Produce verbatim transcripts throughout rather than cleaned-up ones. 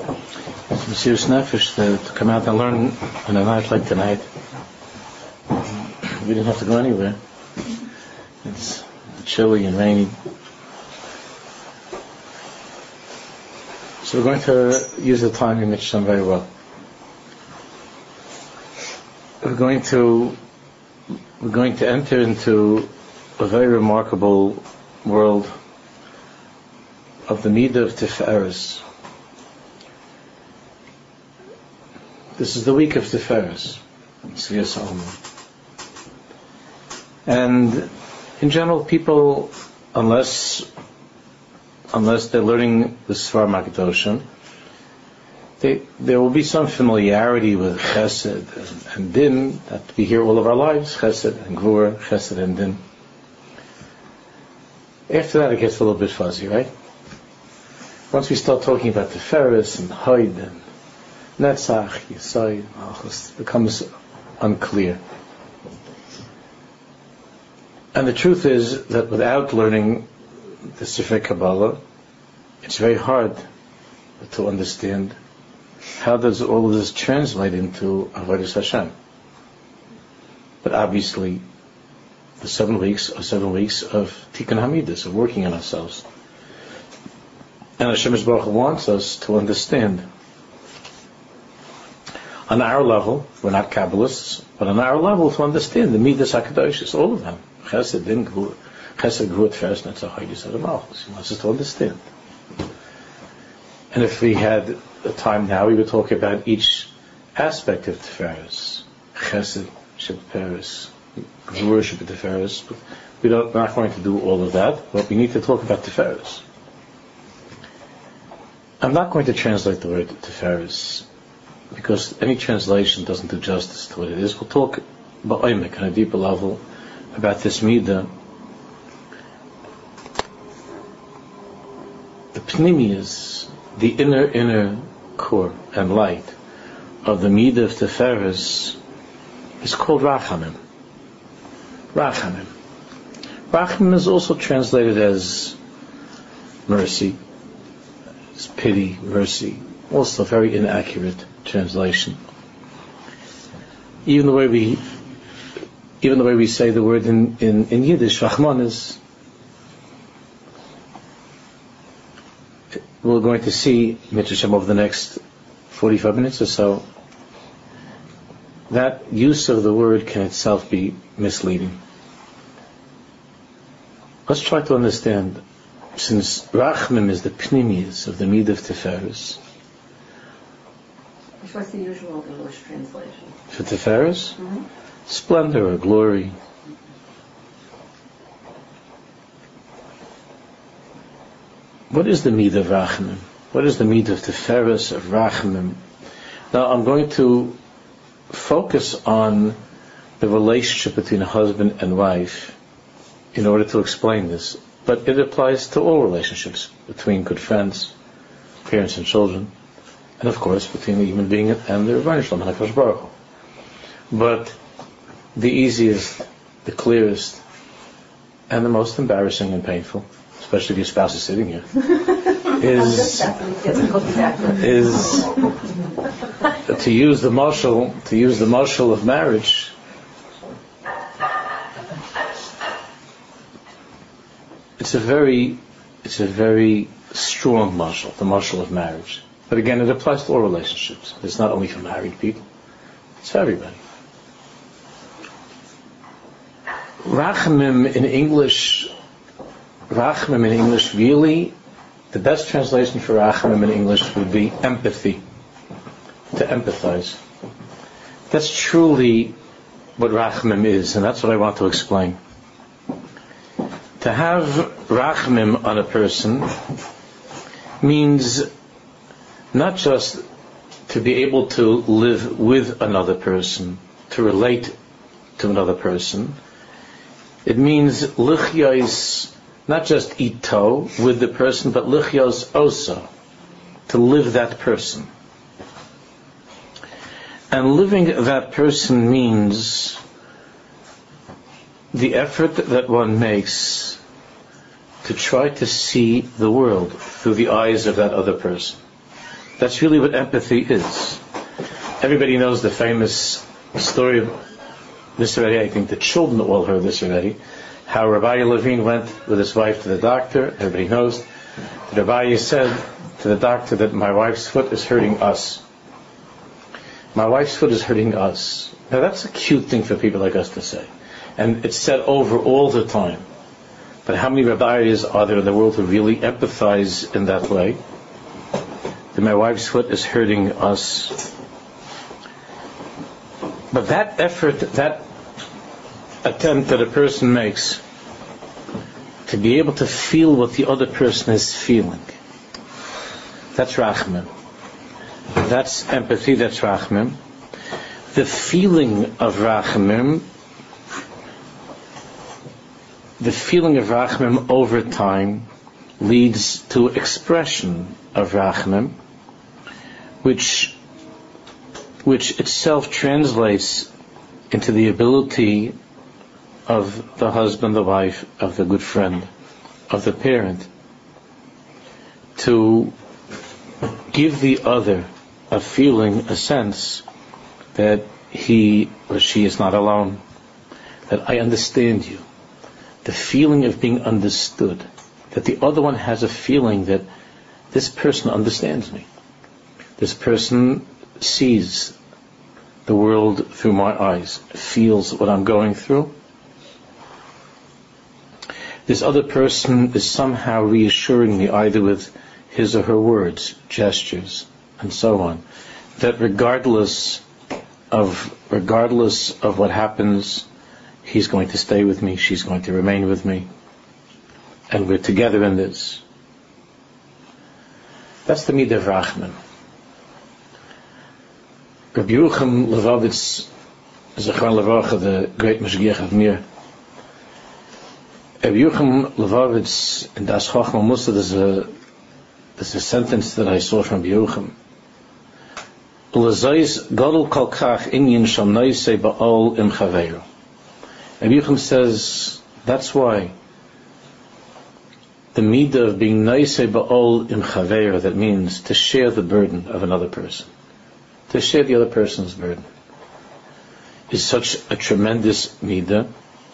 Mesiras Nefesh to, to come out and learn on a night like tonight. We didn't have to go anywhere. It's chilly and rainy. So we're going to use the time in Mitzvah very well. We're going to we're going to enter into a very remarkable world of the Midah of Tiferes. This is the week of Tiferes, Tzvias Solomon. And in general, people, unless unless they're learning the Svar Makadoshim, they, there will be some familiarity with Chesed and, and Din that we hear all of our lives, Chesed and Gvura, Chesed and Din. After that, it gets a little bit fuzzy, right? Once we start talking about Tiferes and Hoid and Netzach, Yesod, it becomes unclear. And the truth is that without learning the Sefer Kabbalah, it's very hard to understand how does all of this translate into Avodas Hashem. But obviously, the seven weeks are seven weeks of Tikkun Hamidus, of working on ourselves. And Hashem Yisbarach wants us to understand. On our level, we're not Kabbalists, but on our level to understand the Midas HaKadoshis, all of them. Chesed, Din, Gvura, Chesed, Gvura, Tiferes, Netzach, Hoid, Yesod, Malchus. He wants us to understand. And if we had the time now, we would talk about each aspect of Tiferes. Chesed, Tiferes, Gvura, Tiferes. But we don't, we're not going to do all of that, but we need to talk about Tiferes. I'm not going to translate the word Tiferes, because any translation doesn't do justice to what it is. We'll talk ba'omek, on a deeper level, about this midah. The pnimius, the inner, inner core and light of the midah of Tiferes is called Rachamim. Rachamim. Rachamim is also translated as mercy, as pity, mercy. Also a very inaccurate translation. Even the way we, even the way we say the word in, in, in Yiddish, Rachman, is, we're going to see Mitzvah over the next forty-five minutes or so, that use of the word can itself be misleading. Let's try to understand, since Rachmim is the pnimius of the Midah of Tiferes. What's the usual English translation? For Tiferes? Mm-hmm. Splendor or glory. What is the Midah of Rachamim? What is the Midah of Tiferes, of Rachamim? Now I'm going to focus on the relationship between a husband and wife in order to explain this. But it applies to all relationships between good friends, parents and children, and of course between the human being and the Rebbeinu Shalom and HaKadosh Baruch Hu. But the easiest, the clearest, and the most embarrassing and painful, especially if your spouse is sitting here, is is to use the marshal to use the marshal of marriage. It's a very it's a very strong marshal, the marshal of marriage. But again, it applies to all relationships. It's not only for married people; it's for everybody. Rachamim in English, Rachamim in English, really, the best translation for Rachamim in English would be empathy, to empathize. That's truly what Rachamim is, and that's what I want to explain. To have Rachamim on a person means not just to be able to live with another person, to relate to another person. It means lichyos, not just ito, with the person, but lichyos osa, to live that person. And living that person means the effort that one makes to try to see the world through the eyes of that other person. That's really what empathy is. Everybody knows the famous story of this already. I think the children all heard this already. How Rabbi Levine went with his wife to the doctor. Everybody knows. The Rabbi said to the doctor that my wife's foot is hurting us. My wife's foot is hurting us. Now that's a cute thing for people like us to say. And it's said over all the time. But how many rabbis are there in the world who really empathize in that way? That my wife's foot is hurting us. But that effort, that attempt that a person makes to be able to feel what the other person is feeling, that's rachmim. That's empathy, that's rachmim. The feeling of rachmim, the feeling of rachmim over time leads to expression of rachmim, which which itself translates into the ability of the husband, the wife, of the good friend, of the parent, to give the other a feeling, a sense that he or she is not alone, that I understand you. The feeling of being understood, that the other one has a feeling that this person understands me. This person sees the world through my eyes, feels what I'm going through. This other person is somehow reassuring me, either with his or her words, gestures, and so on, that regardless of regardless of what happens, he's going to stay with me, she's going to remain with me, and we're together in this. That's the midah of rachmim. Rabbi Yerucham Levavitz, Zechron Levracha, the great Mashgiach of Mir. Rabbi Yerucham Levavitz in Das Chochma Musa, there's a there's a sentence that I saw from Yerucham. L'zayis gadol kol kach inyan shal noisei ba'ol im chaveiro. Rabbi Yerucham says that's why the midah of being noisei ba'ol im chaveiro, that means to share the burden of another person, to share the other person's burden, is such a tremendous midah.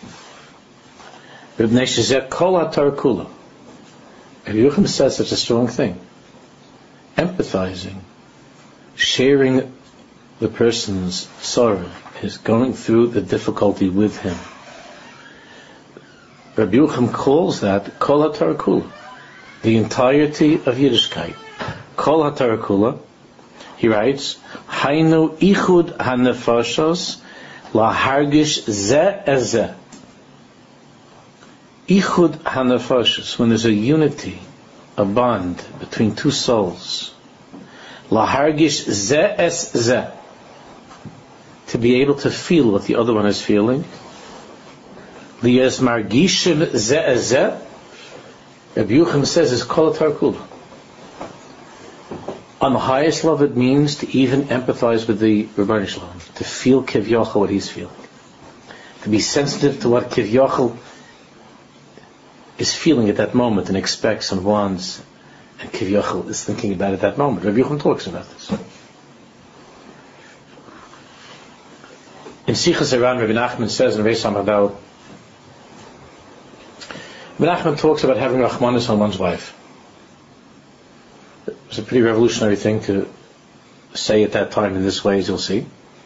Rabbi Neshizek kol haTorah kula. Rabbi Yerucham says such a strong thing. Empathizing, sharing the person's sorrow, is going through the difficulty with him. Rabbi Yerucham calls that kol haTorah kula, the entirety of Yiddishkeit. Kol haTorah kula, he writes, Hainu ichud hanefashos lahargish ze ezeh. Ichud hanefashos, when there's a unity, a bond between two souls. Lahargish ze es ze, to be able to feel what the other one is feeling. Liyez margishim ze es ze, Rabbi Yerucham says, is kol haTorah kula. On the highest level, it means to even empathize with the Rebbeinu Shalom, to feel Kivyachal what he's feeling, to be sensitive to what Kivyachal is feeling at that moment and expects and wants, and Kivyachal is thinking about at that moment. Rabbi Yerucham talks about this. In Sichas Aran, Rabbi Nachman says in Reis Hamadal, Rabbi Nachman talks about having Rachmanis on one's wife. It was a pretty revolutionary thing to say at that time in this way, as you'll see.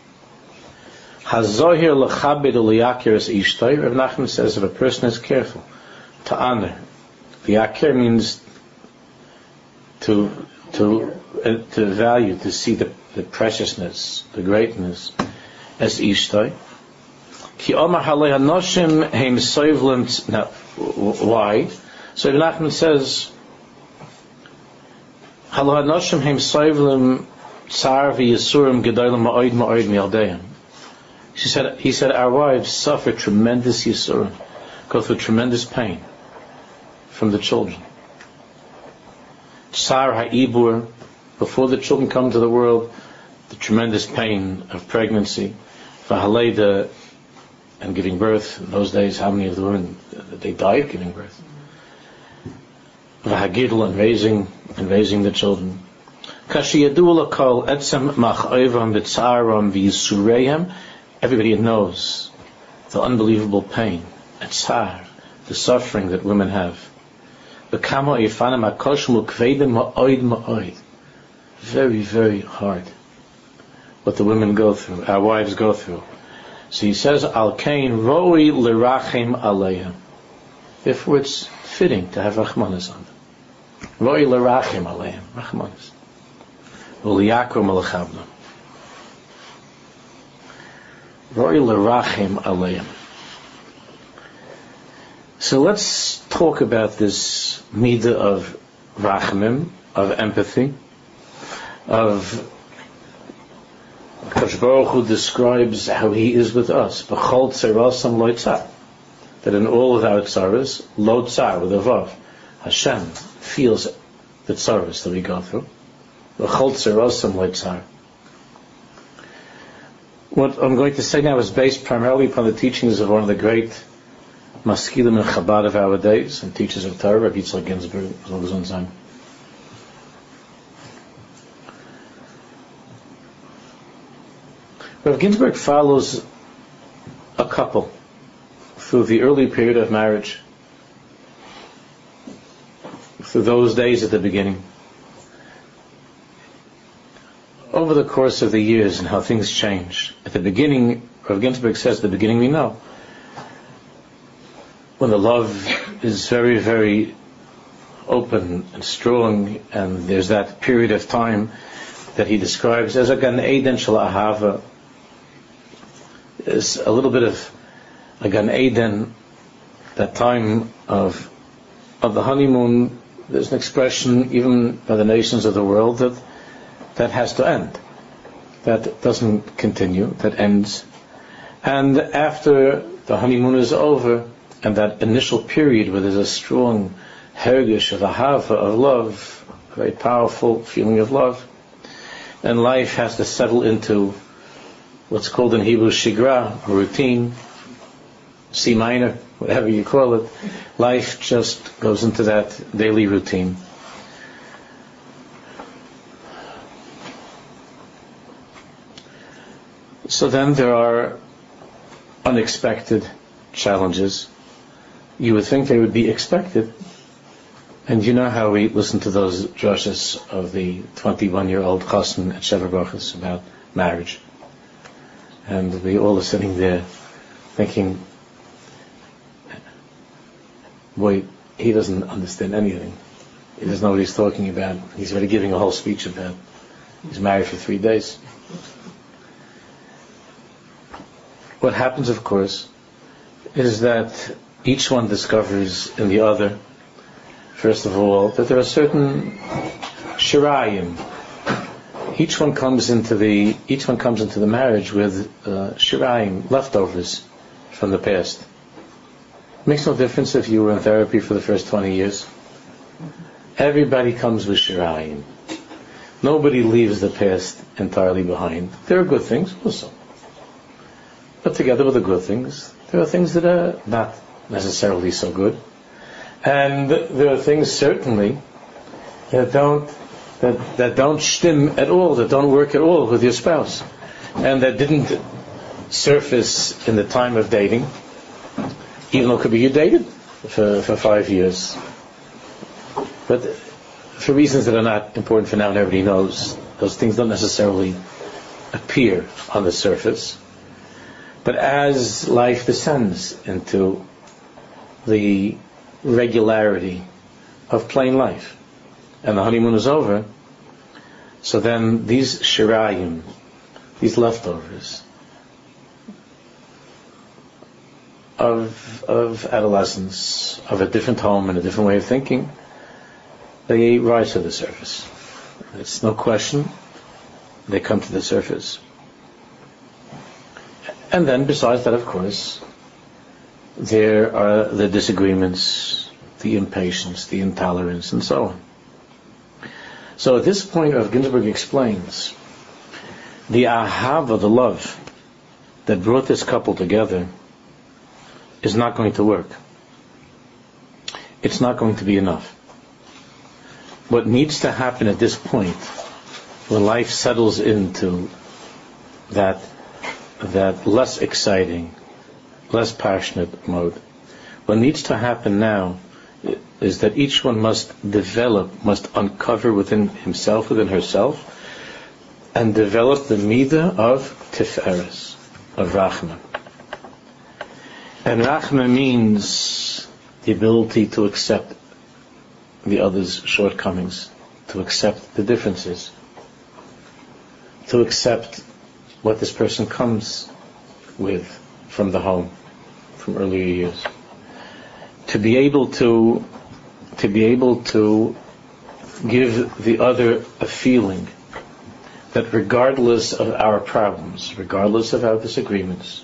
Hazohir l'chabed u'liyakir es ishtay. Rabbi Nachman says if a person is careful to honor, liyakir means to to uh, to value, to see the, the preciousness, the greatness, as ishtay. Ki omar halei hanoshim heim soivlim. Now, why? So Rabbi Nachman says, Halo hanoshim heim soivlim tsar v'yisurim gedolim ma'od ma'od mi'aldeim. She said, he said, our wives suffer tremendous yisurim, go through tremendous pain from the children. Tsar ha'ibur, before the children come to the world, the tremendous pain of pregnancy, v'haleda, and giving birth. In those days, how many of the women, they died giving birth? V'hagidl, and raising, and raising the children. Everybody knows the unbelievable pain, tsar, the suffering that women have. Very, very hard what the women go through, our wives go through. So he says, Al kain roi lerachim aleihem. Therefore it's fitting to have rachmanis on them. Roi lerachim aleihem, rachmanis. U'liyakrum alechavnam. Roi lerachim aleihem. So let's talk about this midah of rachamim, of empathy, of Kadosh Baruch Hu describes how He is with us. B'chol tzarasam lo tzar. That in all of our tzaras, lo tzar with a vav, Hashem feels the tzaras that we go through. B'chol tzarasam lo tzar. What I'm going to say now is based primarily upon the teachings of one of the great maskilim and Chabad of our days and teachers of Torah, Rabbi Yitzchak Ginsburg, Zol Gezun Zayin. Rav Ginsburg follows a couple through the early period of marriage, through those days at the beginning, over the course of the years and how things change. At the beginning, Rav Ginsburg says, at the beginning we know, when the love is very, very open and strong, and there's that period of time that he describes as a Gan Eden Shel Ahava. There's a little bit of a Gan Eden, that time of of the honeymoon. There's an expression even by the nations of the world that that has to end. That doesn't continue, that ends. And after the honeymoon is over, and that initial period where there's a strong hergish of ahava, of love, a very powerful feeling of love, and life has to settle into what's called in Hebrew shigra, a routine, C minor, whatever you call it. Life just goes into that daily routine. So then there are unexpected challenges. You would think they would be expected. And you know how we listen to those drushes of the twenty-one-year-old chassan at Sheva Brachos about marriage. And we all are sitting there thinking, boy, he doesn't understand anything. He doesn't know what he's talking about. He's already giving a whole speech about he's married for three days. What happens, of course, is that each one discovers in the other, first of all, that there are certain shirayim. Each one comes into the each one comes into the marriage with uh, shirayim, leftovers from the past. It makes no difference if you were in therapy for the first twenty years. Everybody comes with shirayim. Nobody leaves the past entirely behind. There are good things also, but together with the good things, there are things that are not necessarily so good, and there are things certainly that don't that that don't stim at all, that don't work at all with your spouse, and that didn't surface in the time of dating, even though it could be you dated for for five years, but for reasons that are not important for now and everybody knows, those things don't necessarily appear on the surface. But as life descends into the regularity of plain life, and the honeymoon is over, so then these shirayim, these leftovers of of adolescence, of a different home and a different way of thinking, they rise to the surface. It's no question, they come to the surface. And then besides that, of course, there are the disagreements, the impatience, the intolerance, and so on. So at this point, Rav Ginsburg explains the ahava, the love that brought this couple together, is not going to work. It's not going to be enough. What needs to happen at this point when life settles into that that less exciting, less passionate mode, what needs to happen now is that each one must develop, must uncover within himself, within herself, and develop the midah of tiferes, of rachman. And rachman means the ability to accept the other's shortcomings, to accept the differences, to accept what this person comes with from the home, from earlier years. To be able to, to be able to give the other a feeling that regardless of our problems, regardless of our disagreements,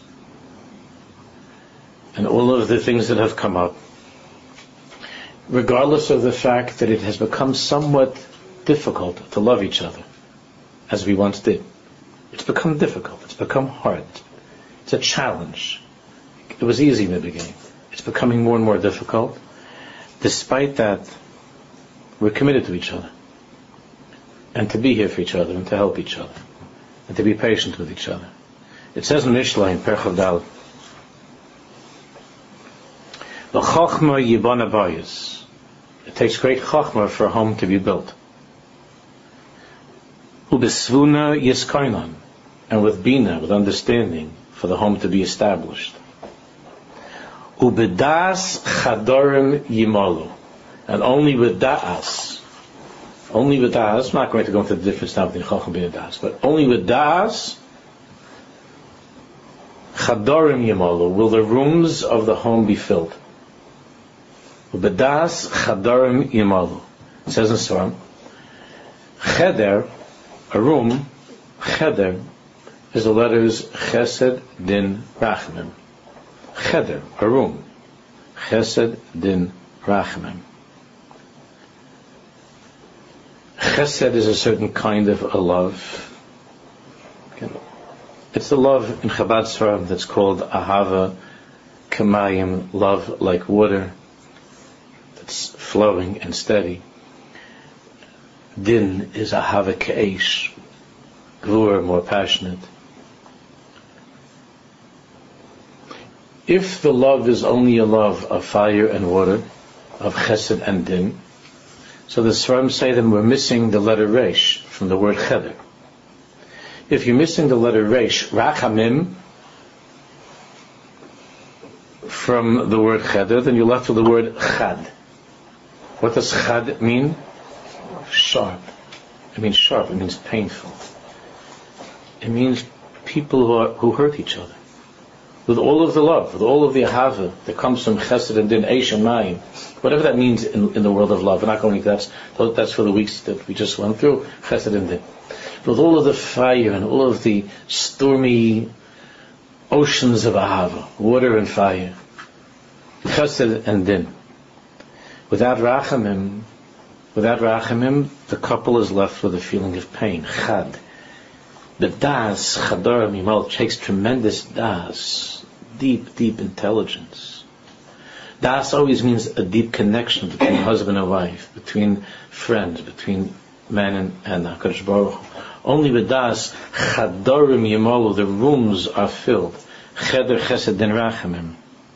and all of the things that have come up, regardless of the fact that it has become somewhat difficult to love each other, as we once did. It's become difficult, it's become hard, it's a challenge. It was easy in the beginning. It's becoming more and more difficult. Despite that, we're committed to each other, and to be here for each other, and to help each other, and to be patient with each other. It says in Mishlei, in Perchav Dal, L'chochma yibana bayis. It takes great chochma for a home to be built. Ubesvuna yiskainan, and with bina, with understanding, for the home to be established. Ubedas chadorim yimalu, and only with da'as, only with da'as, I'm not going to go into the difference now between chacham and da'as, but only with da'as, chadorim yimalu, will the rooms of the home be filled. Ubedas chadorim yimalu. It says in Swarm, cheder, a room, cheder, is the letters chesed, din, rachamim. Cheder, a room. Chesed, din, rachamim. Chesed is a certain kind of a love. It's a love in Chabad Sfarim that's called ahava kamayim, love like water, that's flowing and steady. Din is ahava ka'esh, gvur, more passionate. If the love is only a love of fire and water, of chesed and din, so the Sfarim say that we're missing the letter resh from the word cheder. If you're missing the letter resh, rachamim, from the word cheder, then you're left with the word chad. What does chad mean? Sharp. It means sharp. It means painful. It means people who, are, who hurt each other. With all of the love, with all of the ahava that comes from chesed and din, eish and mayim, whatever that means in, in the world of love. We're not going to that's that's for the weeks that we just went through, chesed and din. With all of the fire and all of the stormy oceans of ahava, water and fire, chesed and din. Without rachamim, without rachamim, the couple is left with a feeling of pain. Chad. The das, chadar mimal, takes tremendous das, deep, deep intelligence. Das always means a deep connection between husband and wife, between friends, between man and, and HaKadosh Baruch Hu. Only with das, chadarim yimalu, the rooms are filled. Cheder, chesed, din, rachamim.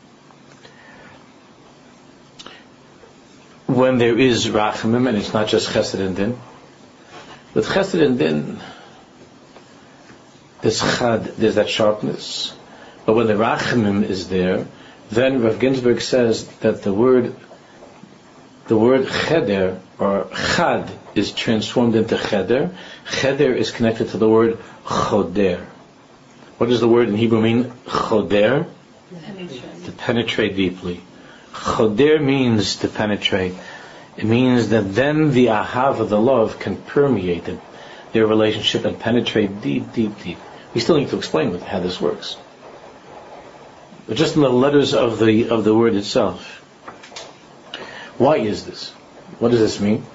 When there is rachamim, and it's not just chesed and din, with chesed and din, there's chad, there's that sharpness. But when the rachamim is there, then Rav Ginsburg says that the word, the word cheder or chad is transformed into cheder. Cheder is connected to the word choder. What does the word in Hebrew mean? Choder? Penetrate. To penetrate deeply. Choder means to penetrate. It means that then the ahava, the love, can permeate it, their relationship and penetrate deep, deep, deep. We still need to explain what, how this works. But just in the letters of the of the word itself. Why is this? What does this mean?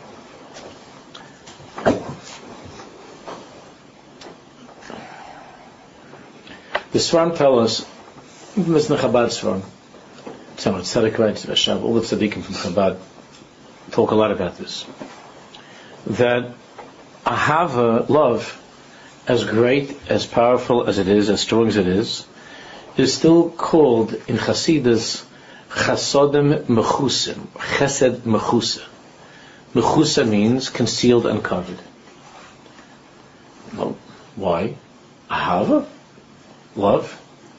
The Sfarim tell us, even this Chabad Sfarim, Tzemach Tzedek writes, Vashab, all the tzaddikim from Chabad talk a lot about this. That Ahava, love, as great, as powerful as it is, as strong as it is, is still called in Chasidus chasodim mechusim, chesed mechusa. Mechusa means concealed and covered. Well, why? Ahava? Love?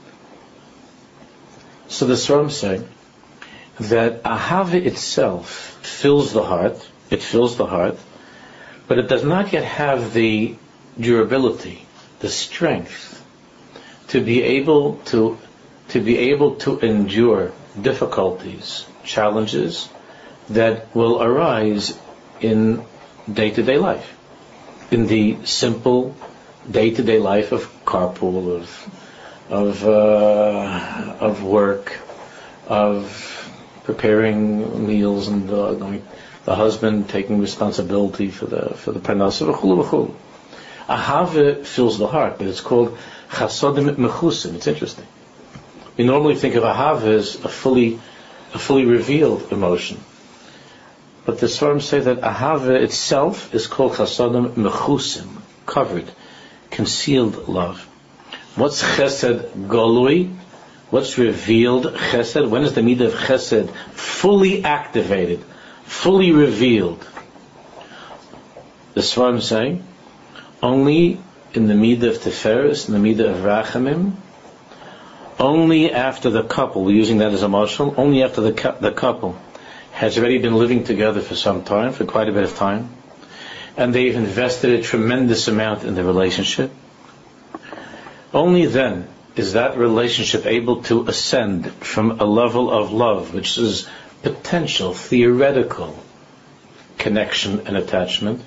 So the Swarm say that Ahava itself fills the heart, it fills the heart, but it does not yet have the durability, the strength to be able to to be able to endure difficulties, challenges that will arise in day-to-day life, in the simple day-to-day life of carpool, of of uh, of work, of preparing meals, and uh, going, the husband taking responsibility for the for the parnasa, v'chulu v'chulu. Ahava fills the heart, but it's called chasodim mechusim. It's interesting. We normally think of ahava as a fully a fully revealed emotion, but the Swarm say that ahava itself is called chasodim mechusim, covered, concealed love. What's chesed golui? What's revealed chesed? When is the midah of chesed fully activated, fully revealed? The Swarm say only in the midah of tiferes, in the midah of rachamim, only after the couple, we're using that as a marshal, only after the cu- the couple has already been living together for some time, for quite a bit of time, and they've invested a tremendous amount in the relationship, only then is that relationship able to ascend from a level of love, which is potential, theoretical connection and attachment,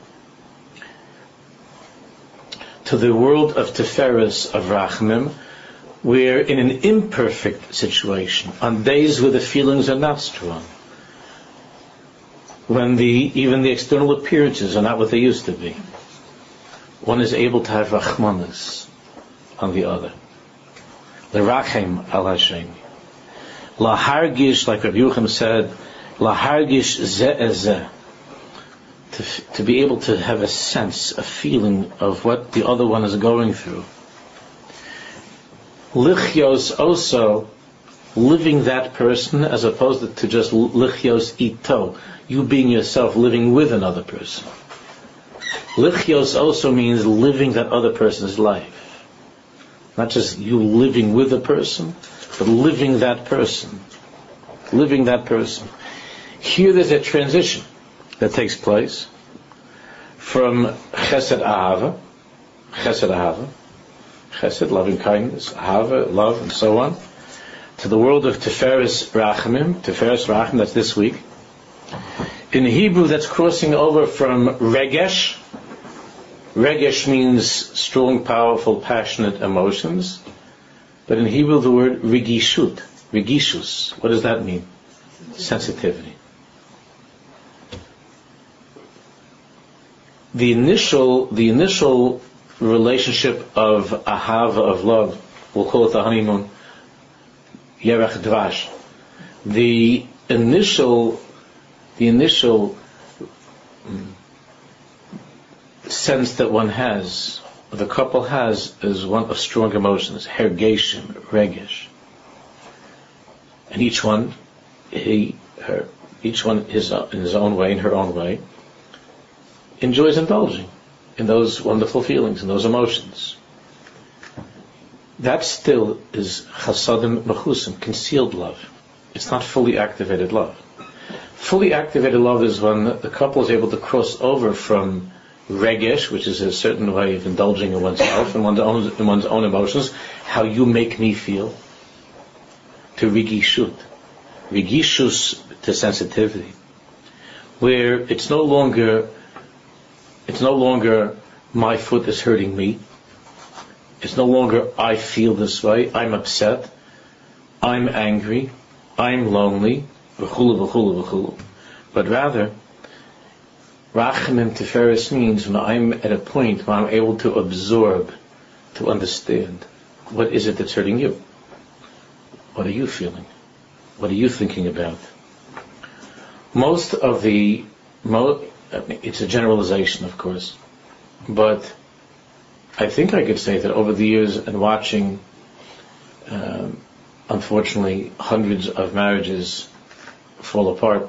to the world of Tiferes, of Rachmim, where in an imperfect situation, on days where the feelings are not strong, when the even the external appearances are not what they used to be, one is able to have Rachmanas on the other. L'rachem al Hashem. Lahargish, like Rabbi Yucham said, lahargish ze ezeh. To, to be able to have a sense, a feeling of what the other one is going through. Lichyos also, living that person, as opposed to just lichyos ito, you being yourself, living with another person. Lichyos also means living that other person's life. Not just you living with a person, but living that person. Living that person. Here there's a transition that takes place from chesed ahava, chesed ahava, chesed, loving kindness, ahava, love, and so on, to the world of Tiferes Rachamim, Tiferes Rachamim, that's this week. In Hebrew, that's crossing over from regesh. Regesh means strong, powerful, passionate emotions. But in Hebrew, the word regishut, regishus, what does that mean? Sensitivity. The initial, the initial relationship of ahava, of love, we'll call it the honeymoon, yerech dvash. The initial, the initial sense that one has, the couple has, is one of strong emotions, hergeshim, regesh, and each one, he, her, each one is in his own way, in her own way, enjoys indulging in those wonderful feelings, in those emotions. That still is chasadim mechusim, concealed love. It's not fully activated love. Fully activated love is when the couple is able to cross over from regesh, which is a certain way of indulging in oneself and one's own, in one's own emotions, how you make me feel, to regishut, regishus, to sensitivity, where it's no longer It's no longer my foot is hurting me. It's no longer I feel this way, I'm upset, I'm angry, I'm lonely, v'chulu, v'chulu, v'chulu. But rather, Rachamim Tiferes means when I'm at a point where I'm able to absorb, to understand, what is it that's hurting you? What are you feeling? What are you thinking about? Most of the, mo- it's a generalization, of course, But I think I could say that over the years and watching, um, unfortunately, hundreds of marriages fall apart,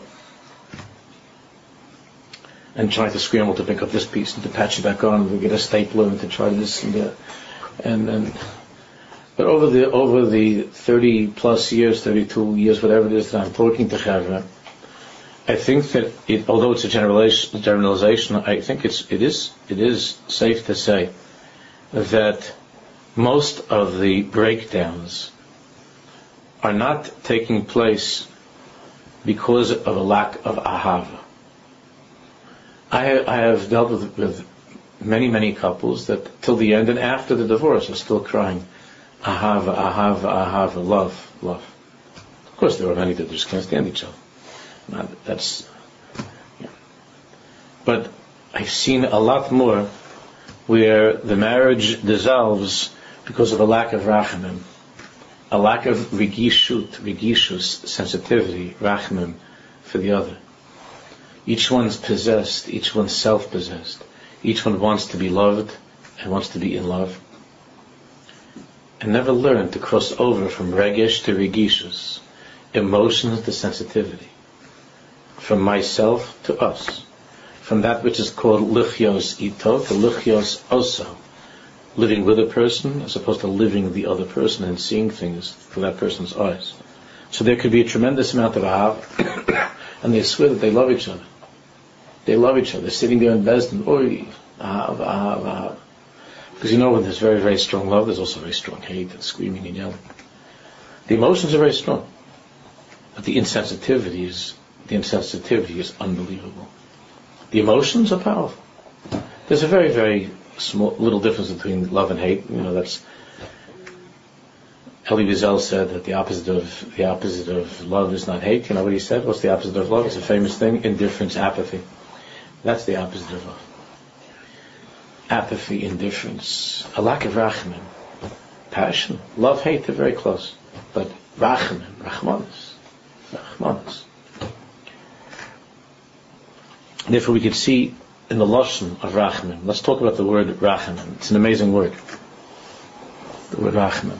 and trying to scramble to pick up this piece and to patch it back on, and to get a stapler and to try this and that, and then. But over the over the thirty plus years, thirty-two years, whatever it is that I'm talking to Chavra, I think that it, although it's a generalization, generalization, I think it's it is it is safe to say that most of the breakdowns are not taking place because of a lack of ahava. I, I have dealt with, with many many couples that till the end and after the divorce are still crying. Ahava, ahava, ahava, love, love. Of course, there are many that just can't stand each other. Not, that's, yeah. But I've seen a lot more where the marriage dissolves because of a lack of rachamim, a lack of regishut, regishus, sensitivity, rachamim for the other. Each one's possessed, each one's self-possessed. Each one wants to be loved and wants to be in love. And never learn to cross over from regesh to regishus, emotions to sensitivity, from myself to us, from that which is called lichyos ito to lichyos oso, living with a person as opposed to living the other person and seeing things through that person's eyes. So there could be a tremendous amount of ahav, and they swear that they love each other. They love each other. They're sitting there in Bezdin, oi, ahav, ahav, ahav. Because you know when there's very, very strong love, there's also very strong hate and screaming and yelling. The emotions are very strong. But the insensitivity is, the insensitivity is unbelievable. The emotions are powerful. There's a very, very small, little difference between love and hate. You know, that's, Elie Wiesel said that the opposite of, the opposite of love is not hate. You know what he said? What's the opposite of love? It's a famous thing. Indifference, apathy. That's the opposite of love. Apathy, indifference, a lack of rachamim, passion, love, hate, they're very close. But rachamim, rachmanis, rachmanis. Therefore we could see in the lashon of rachamim. Let's talk about the word rachamim. It's an amazing word. The word rachamim.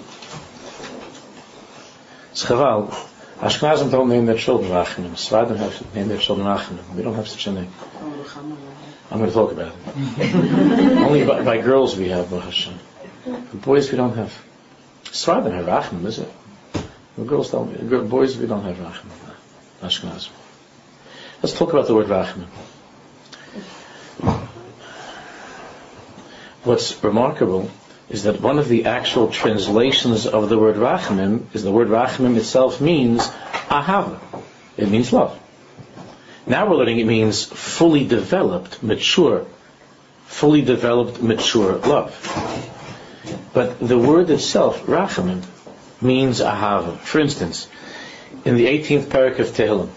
It's chaval. Ashkenazim don't name their children rachamim. Sfardim have named their children rachamim. We don't have such a name. I'm going to talk about it. Only by, by girls we have Baruch Hashem. But boys we don't have. Sfardim have rachamim, is it? The girls don't. Boys we don't have rachamim. Ashkenazim. Let's talk about the word rachamim. What's remarkable is that one of the actual translations of the word rachamim is the word rachamim itself means ahava. It means love. Now we're learning it means fully developed, mature, fully developed, mature love. But the word itself, rachamim, means ahava. For instance, in the eighteenth parak of Tehillim,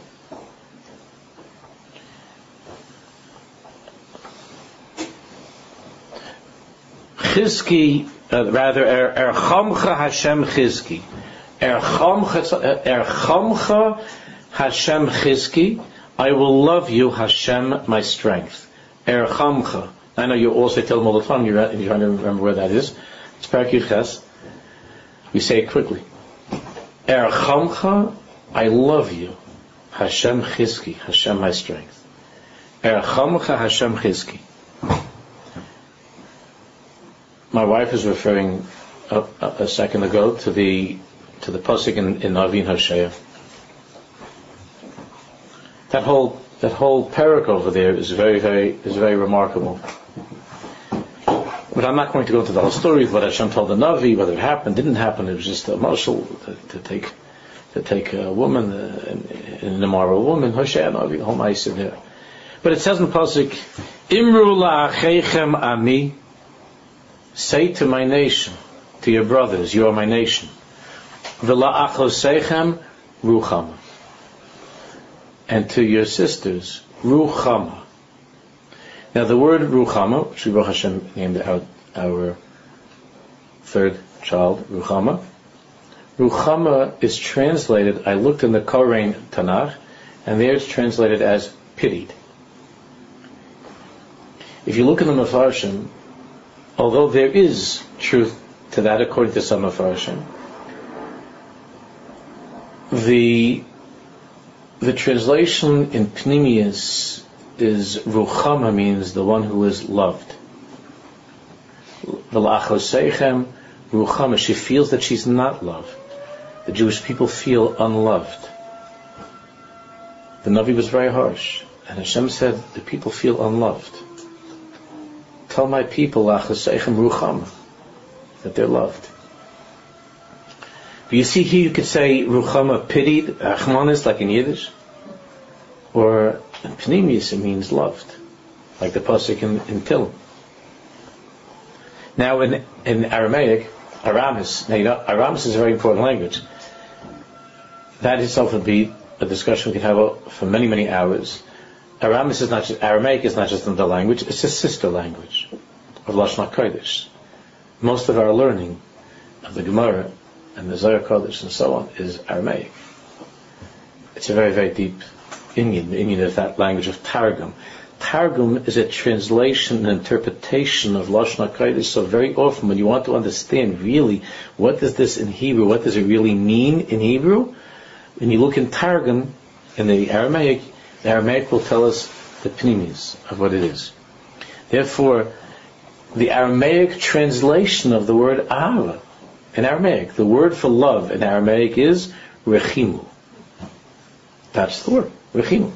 Chizki, uh, rather, Erchamcha Hashem Chizki. Erchamcha, Erchamcha Hashem Chizki. I will love you, Hashem, my strength. Erchamcha. I know you also tell them all the time, you're trying to remember where that is. It's Parak Yud Ches. We say it quickly. Erchamcha, I love you, Hashem Chizki, Hashem, my strength. Erchamcha Hashem Chizki. My wife was referring a, a, a second ago to the to the pasuk in, in Avin Hosea. That whole that whole parak over there is very very is very remarkable. But I'm not going to go into the whole story of what Hashem told the Navi, whether it happened, didn't happen. It was just a marshal to, to take to take a woman, uh, an immoral woman, Hosea Navi, the whole mice in there. But it says in the pasuk, Imru la'achechem ami. Say to my nation, to your brothers, you are my nation. V'la'achosechem ruchama. And to your sisters, ruchama. Now the word ruchama, which Baruch Hashem named our, our third child, ruchama. Ruchama is translated, I looked in the Koren Tanakh, and there it's translated as pitied. if you look in the Mefarshim, although there is truth to that according to some Mefarshim, the the translation in Pnimius is Ruchama, means the one who is loved. V'la'achosechem Ruchama, she feels that she's not loved. The Jewish people feel unloved. The Navi was very harsh, and Hashem said, the people feel unloved. Tell my people, La'achosechem Ruchama, that they're loved. But you see here you could say Ruchama, pitied, Achmanis, like in Yiddish, or in Pnimius it means loved, like the pasuk in, in Tehillim. Now in, in Aramaic, Aramis, now you know, Aramis is a very important language. That itself would be a discussion we could have for many, many hours. Aramis is not just, Aramaic is not just another language, it's a sister language of Lashon HaKodesh. Most of our learning of the Gemara and the Zohar Kodesh and so on is Aramaic. It's a very, very deep Inyan, the Inyan of that language of Targum. Targum is a translation and interpretation of Lashon HaKodesh, so very often when you want to understand really what is this in Hebrew, what does it really mean in Hebrew, when you look in Targum, in the Aramaic, the Aramaic will tell us the pnimius of what it is. Therefore, the Aramaic translation of the word ahava in Aramaic, the word for love in Aramaic is rechimu. That's the word, rechimu.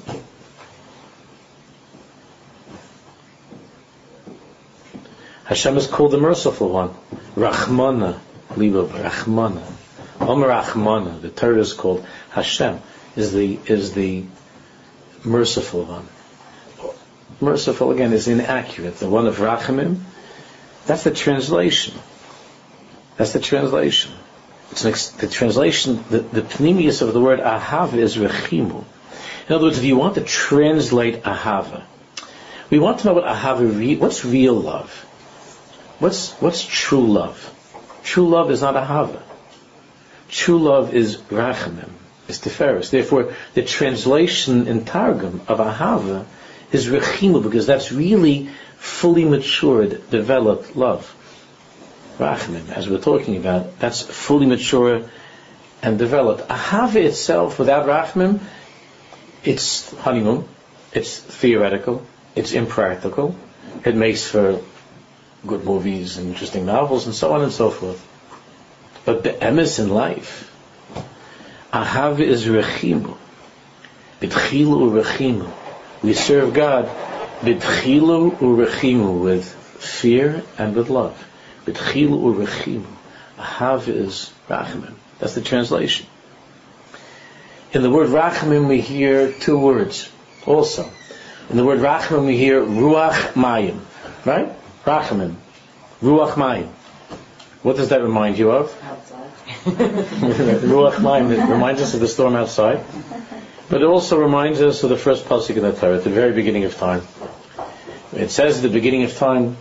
Hashem is called the merciful one. Rachmana, Liba, Rachmana. Omer Rachmana, the Torah is called Hashem, is the is the merciful one. Merciful, again, is inaccurate. The one of Rachamim, that's the translation. That's the translation. It's an ex- the translation, the, the pnimius of the word ahava is rechimu. In other words, if you want to translate ahava, we want to know what ahava, re- what's real love? What's what's true love? True love is not ahava. True love is rachamim, is tiferes. Therefore, the translation in Targum of ahava is rechimu, because that's really fully matured, developed love. Rachamim, as we're talking about, that's fully mature and developed. Ahava itself, without rachamim, it's honeymoon, it's theoretical, it's impractical, it makes for good movies and interesting novels and so on and so forth. But the emes in life, ahava is rechimu, b'tchilu u'rechimu. We serve God b'tchilu u'rechimu, with fear and with love. B'tchilu u'rechimu. Ahava is rachamim. That's the translation. In the word rachamim we hear two words also. In the word rachamim we hear ruach mayim. Right? Rachamim. Ruach mayim. What does that remind you of? Outside. Ruach mayim. It reminds us of the storm outside. But it also reminds us of the first pasuk in the Torah, at the very beginning of time. It says at the beginning of time,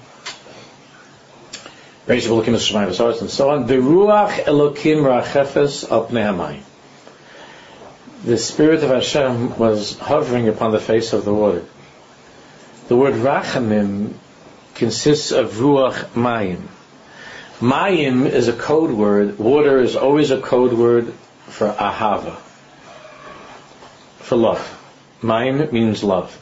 and so on, the Ruach Elokim Rachefes al Pnei Hamayim. The Spirit of Hashem was hovering upon the face of the water. The word Rachamim consists of Ruach Mayim. Mayim is a code word. Water is always a code word for Ahava, for love. Mayim means love.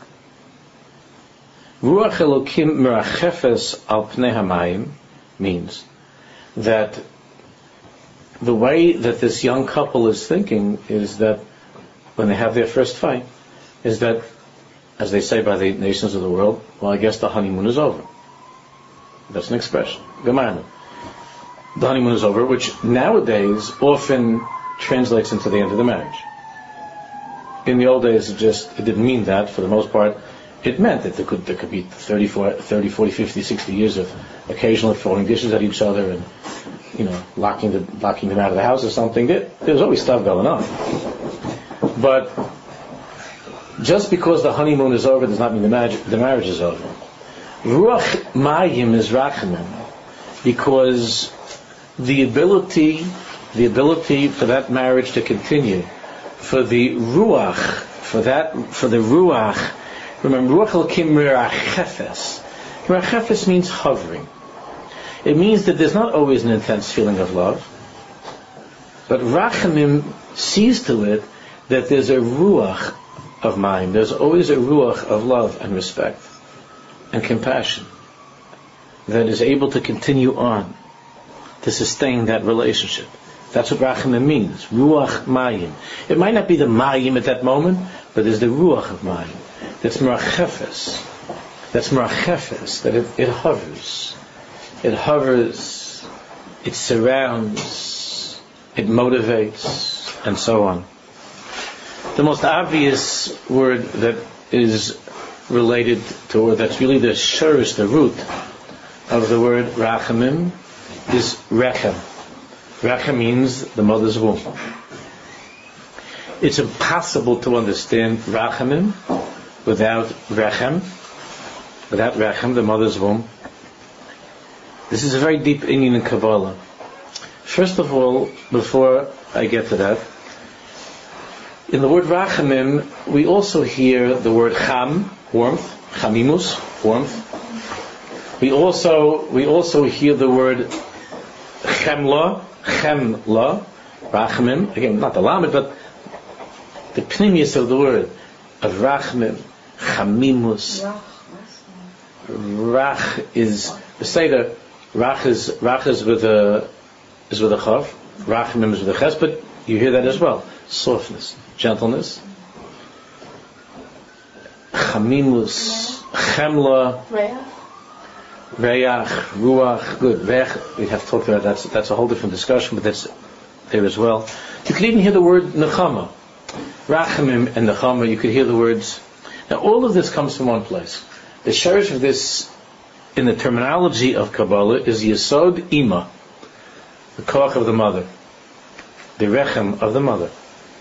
Ruach Elokim Merachefes al Pnei Hamayim means that the way that this young couple is thinking is that when they have their first fight, is that, as they say by the nations of the world, well, I guess the honeymoon is over. That's an expression. Gemanu. The honeymoon is over, which nowadays often translates into the end of the marriage. In the old days, it just it didn't mean that. For the most part, it meant that there could there could be thirty, forty, fifty, sixty years of occasionally throwing dishes at each other and, you know, locking the locking them out of the house or something. There, there's always stuff going on. But just because the honeymoon is over does not mean the marriage the marriage is over. Ruach Mayim is Rachamim, because the ability the ability for that marriage to continue, for the Ruach, for that for the Ruach. Remember, Ruach Elokim Merachefes. Merachefes means hovering. It means that there's not always an intense feeling of love, but Rachamim sees to it that there's a ruach of mind. There's always a ruach of love and respect and compassion that is able to continue on to sustain that relationship. That's what Rachamim means. Ruach Mayim. It might not be the Mayim at that moment, but there's the ruach of Mayim. That's Merachefes. That's Merachefes. That it, it hovers. It hovers. It surrounds. It motivates, and so on. The most obvious word that is related to, or that's really the shurish, the root of the word Rachamim, is Rechem. Rechem means the mother's womb. It's impossible to understand Rachamim without Rechem, without Rechem, the mother's womb. This is a very deep inyan in Kabbalah. First of all, before I get to that, in the word Rachamim, we also hear the word Cham, warmth, Chamimus, warmth. We also we also hear the word Chemla, Chemla, Rachamim. Again, not the Lamed, but the pnimius of the word of Rachamim, Chamimus. Rach is the Seder. Rach is Rach is with a is with a chav. Rachamim is with a ches, but you hear that as well. Softness, gentleness. Chamimus, Chemla, Reach, Ruach. Good. Reach, we have talked about that. That's, that's a whole different discussion, but that's there as well. You can even hear the word Nechama. Rachamim and Nechama, you could hear the words. Now all of this comes from one place. The sherish of this, in the terminology of Kabbalah, is Yesod Ima, the koach of the mother, the rechem of the mother.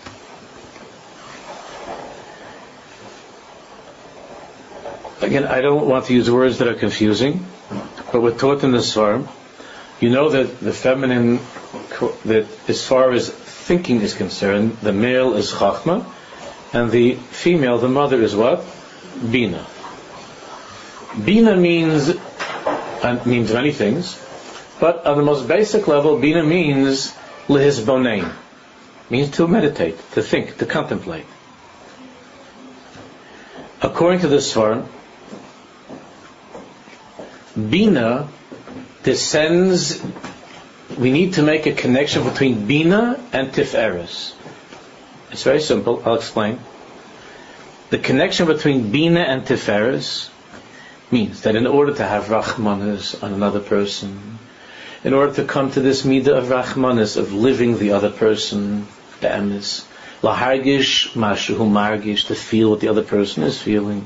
Again, I don't want to use words that are confusing, but we're taught in the Svarim. You know that the feminine, that as far as thinking is concerned, the male is Chachma, and the female, the mother, is what? Bina. Bina means uh, means many things, but on the most basic level, Bina means lehizbonein, means to meditate, to think, to contemplate. According to the Svarim, Bina descends. We need to make a connection between Bina and Tiferes. It's very simple. I'll explain. The connection between Bina and Tiferes means that in order to have Rachmanis on another person, in order to come to this midah of Rachmanis, of living the other person, the emes, lahargish mashu margish, to feel what the other person is feeling,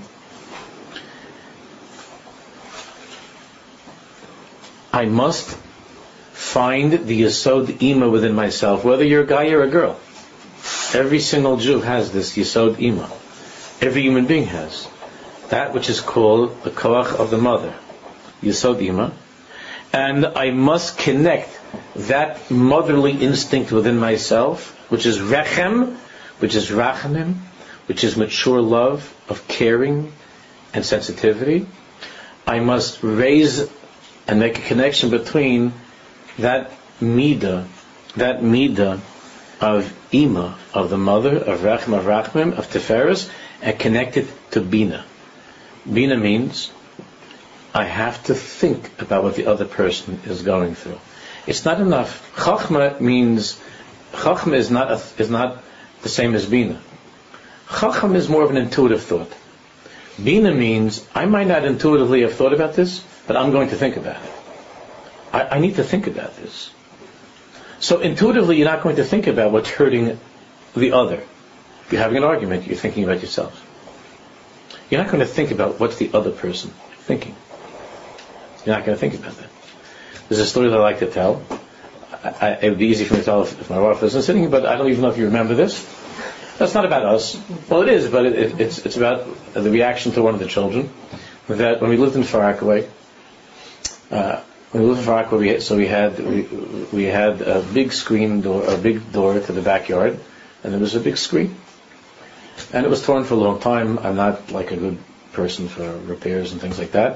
I must find the Yesod Ima within myself, whether you're a guy or a girl. Every single Jew has this Yesod Ima. Every human being has. That which is called the koach of the mother, Yesod Ima. And I must connect that motherly instinct within myself, which is Rechem, which is Rachamim, which is mature love of caring and sensitivity. I must raise and make a connection between that midah, that midah of Ima, of the mother, of Rechem, of Rachamim, of Tiferes, and connect it to Bina. Bina means I have to think about what the other person is going through. It's not enough. Chachma means, Chachma is not a, is not the same as Bina. Chacham is more of an intuitive thought. Bina means I might not intuitively have thought about this, but I'm going to think about it. I, I need to think about this. So intuitively you're not going to think about what's hurting the other. If you're having an argument, you're thinking about yourself. You're not going to think about what's the other person thinking. You're not going to think about that. There's a story that I like to tell. I, I, it would be easy for me to tell if, if my wife wasn't sitting, but I don't even know if you remember this. That's not about us. Well, it is, but it, it, it's it's about the reaction to one of the children. That when we lived in Far Rockaway, uh, when we lived in Far Rockaway, we, so we had we, we had a big screen door, a big door to the backyard, and there was a big screen, and it was torn for a long time. I'm not like a good person for repairs and things like that,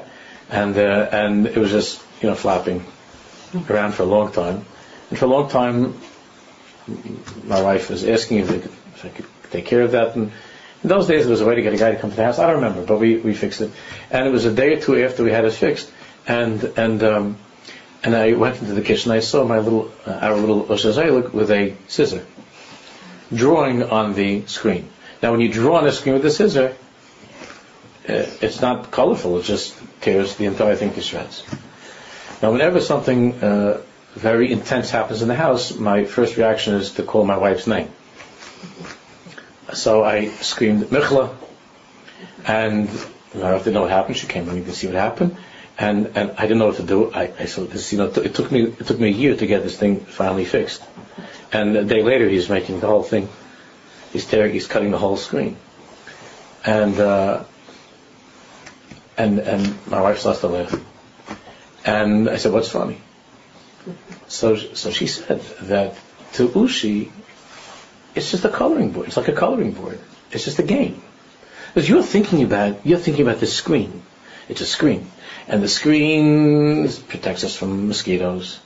and uh, and it was just you know flapping around for a long time, and for a long time, my wife was asking if, could, if I could take care of that. And in those days, there was a way to get a guy to come to the house. I don't remember, but we, we fixed it. And it was a day or two after we had it fixed, and and um, and I went into the kitchen. I saw my little uh, our little Oshazaylik with a scissor drawing on the screen. Now, when you draw on a screen with a scissor, uh, it's not colorful. It just tears the entire thing to shreds. Now, whenever something uh, very intense happens in the house, my first reaction is to call my wife's name. So I screamed, Michla, and my wife didn't know what happened. She came running to see what happened, and, and I didn't know what to do. I, I said, this, you know, it took me it took me a year to get this thing finally fixed. And a day later, he's making the whole thing. He's tearing, he's cutting the whole screen, and uh, and and my wife starts to laugh. And I said, what's funny? So so she said that to Ushi, it's just a coloring board. It's like a coloring board. It's just a game. Because you're thinking about you're thinking about the screen. It's a screen, and the screen protects us from mosquitoes.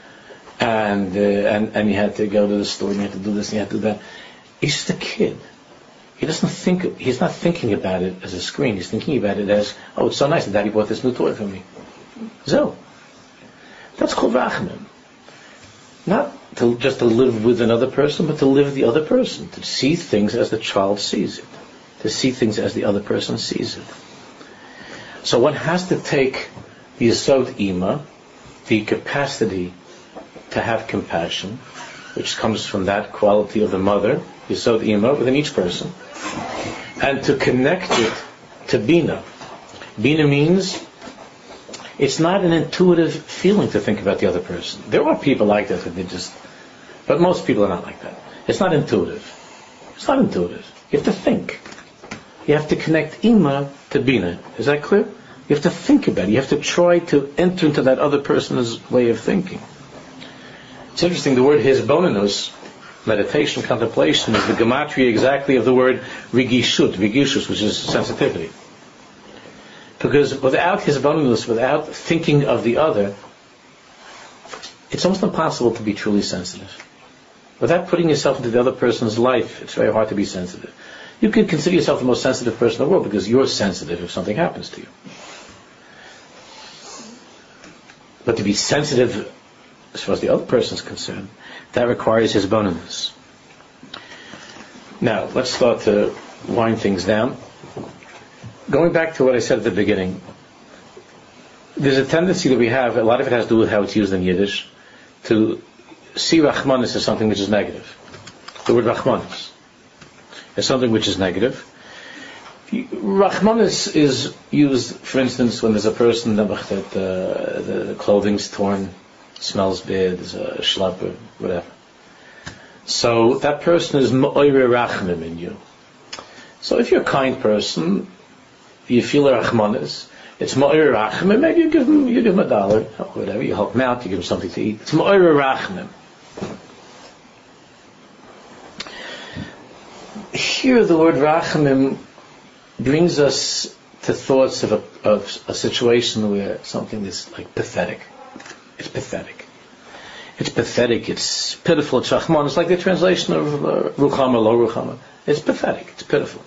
And uh, and and you had to go to the store, and you had to do this, and you had to do that. He's just a kid. He doesn't think. He's not thinking about it as a screen. He's thinking about it as, oh, it's so nice that Daddy bought this new toy for me. So, that's called rachamim. Not to, just to live with another person, but to live the other person. To see things as the child sees it. To see things as the other person sees it. So one has to take the Yesod Ima, the capacity to have compassion, which comes from that quality of the mother, Yesod Ima, within each person, and to connect it to Bina. Bina means it's not an intuitive feeling to think about the other person. There are people like that who they just, but most people are not like that. It's not intuitive. It's not intuitive. You have to think. You have to connect Ima to Bina. Is that clear? You have to think about it. You have to try to enter into that other person's way of thinking. It's interesting, the word hisbonenus, meditation, contemplation, is the gematria exactly of the word rigishut, rigishus, which is sensitivity. Because without hisbonenus, without thinking of the other, it's almost impossible to be truly sensitive. Without putting yourself into the other person's life, it's very hard to be sensitive. You could consider yourself the most sensitive person in the world because you're sensitive if something happens to you. But to be sensitive as far as the other person is concerned, that requires his bonus. Now, let's start to wind things down. Going back to what I said at the beginning, there's a tendency that we have, a lot of it has to do with how it's used in Yiddish, to see Rachmanis as something which is negative. The word Rachmanis is something which is negative. Rachmanis is used, for instance, when there's a person that uh, the clothing's torn, smells bad, there's a schlepper, whatever. So that person is ma'oire rachmim in you. So if you're a kind person, you feel a rachmanis, it's ma'oire rachmim, maybe you give him, you give him a dollar, whatever, you help him out, you give him something to eat. It's ma'oire rachmim. Here the word rachamim brings us to thoughts of a, of a situation where something is like pathetic. It's pathetic. It's pathetic. It's pitiful. It's rachman. It's like the translation of uh, ruchama, lo ruchama. It's pathetic. It's pitiful.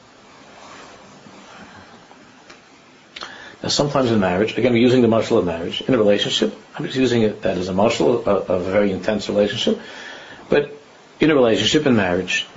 Now, sometimes in marriage, again, we're using the marshal of marriage in a relationship. I'm just using it that as a marshal of, of a very intense relationship. But in a relationship in marriage,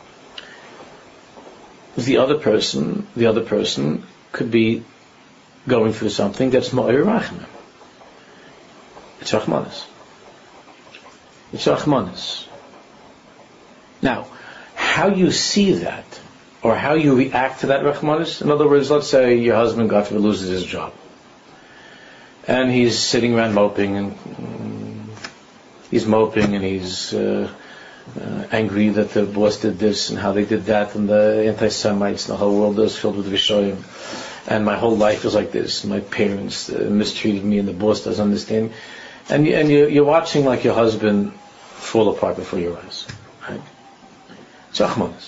the other person, the other person could be going through something that's ma'ir rachman. It's rachmanis. It's rachmanis. Now, how you see that, or how you react to that rachmanis, in other words, let's say your husband, God forbid, loses his job. And he's sitting around moping, and mm, he's moping, and he's uh, uh, angry that the boss did this, and how they did that, and the anti-Semites, and the whole world is filled with Rishoyim. And my whole life is like this. My parents uh, mistreated me, and the boss doesn't understand. And, you, and you, you're watching like your husband fall apart before your eyes. Right? It's rachmanis.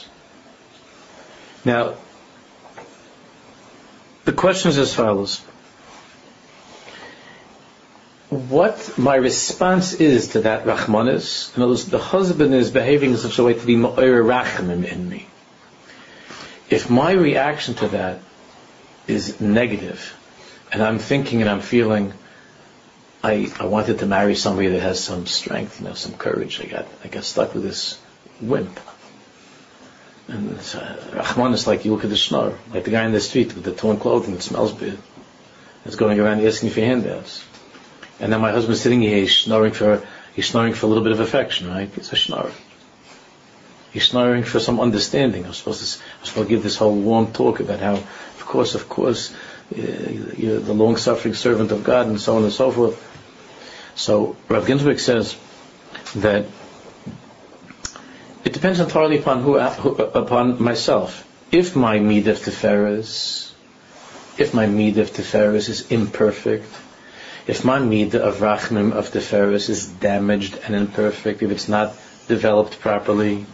Now, the question is as follows. what my response is to that Rachmanis. In other words, the husband is behaving in such a way to be Ma'ir Rachamim in me. If my reaction to that is negative, and I'm thinking and I'm feeling, I, I wanted to marry somebody that has some strength, you know, some courage. I got I got stuck with this wimp. And uh, Rahman is like, you look at the schnorr, like the guy in the street with the torn clothing that smells bad. That's going around asking for handouts. And then my husband's sitting here, he's snoring for he's snoring for a little bit of affection, right? It's a schnorr. He's snoring for some understanding. I'm supposed to I'm supposed to give this whole warm talk about how, of course, of course, uh, you're the long-suffering servant of God, and so on and so forth. So Rav Ginsburg says that it depends entirely upon who, who upon myself. If my midah teferes, if my midah teferes is imperfect, if my midah of rachmim of teferes is damaged and imperfect, if it's not developed properly,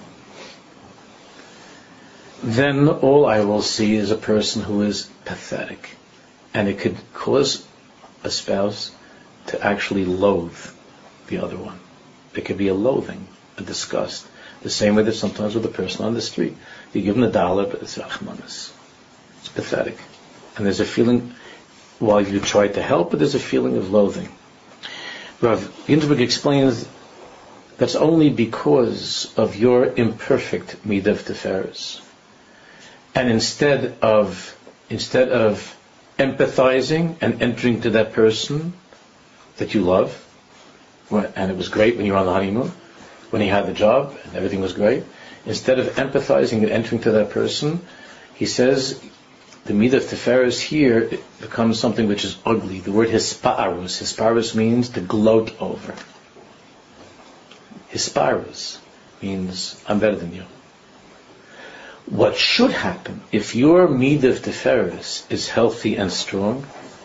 then all I will see is a person who is pathetic, and it could cause a spouse to actually loathe the other one. It could be a loathing, a disgust. The same way that sometimes with a person on the street, you give him a dollar, but it's rachmanis. It's pathetic. And there's a feeling, while you try to help, but there's a feeling of loathing. Rav Ginsburg explains that's only because of your imperfect midah of teferes. And instead of instead of empathizing and entering to that person that you love, and it was great when you were on the honeymoon, when he had the job and everything was great, instead of empathizing and entering to that person, he says the midah of teferes here it becomes something which is ugly. The word hisparus, hisparus means to gloat over. Hisparus means I'm better than you. What should happen if your midah of teferes is healthy and strong,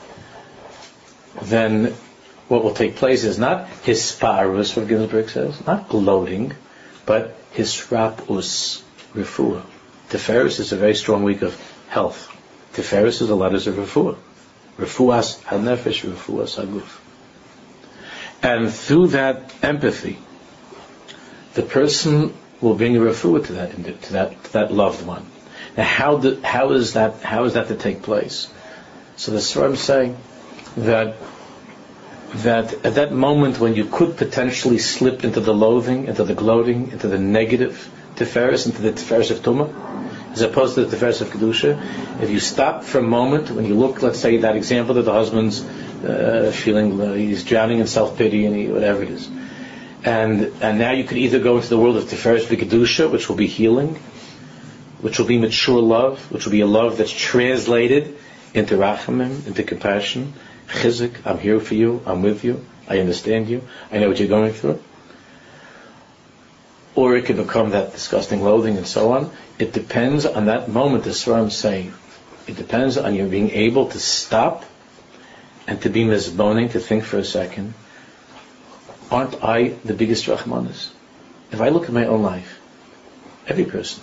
then what will take place is not hisparus, what Ginsburg says, not gloating, but hisrapus, refuah. Teferes is a very strong week of health. Teferes is the letters of refuah. Refuas hanefesh, refuas haguf. And through that empathy, the person will bring a refuah to that to that to that loved one. Now, how do, how is that how is that to take place? So the Sfarim saying that that at that moment when you could potentially slip into the loathing, into the gloating, into the negative teferes, into the teferes of tumah, as opposed to the teferes of kedusha, if you stop for a moment, when you look, let's say that example that the husband's uh, feeling uh, he's drowning in self-pity and he, whatever it is, and and now you could either go into the world of teferes v'kedusha, which will be healing, which will be mature love, which will be a love that's translated into rachamim, into compassion. Chizik, I'm here for you, I'm with you, I understand you, I know what you're going through. Or it could become that disgusting loathing and so on. It depends on that moment, that's what I'm saying. It depends on you being able to stop and to be mizboning, to think for a second, aren't I the biggest rachmanis? If I look at my own life, every person,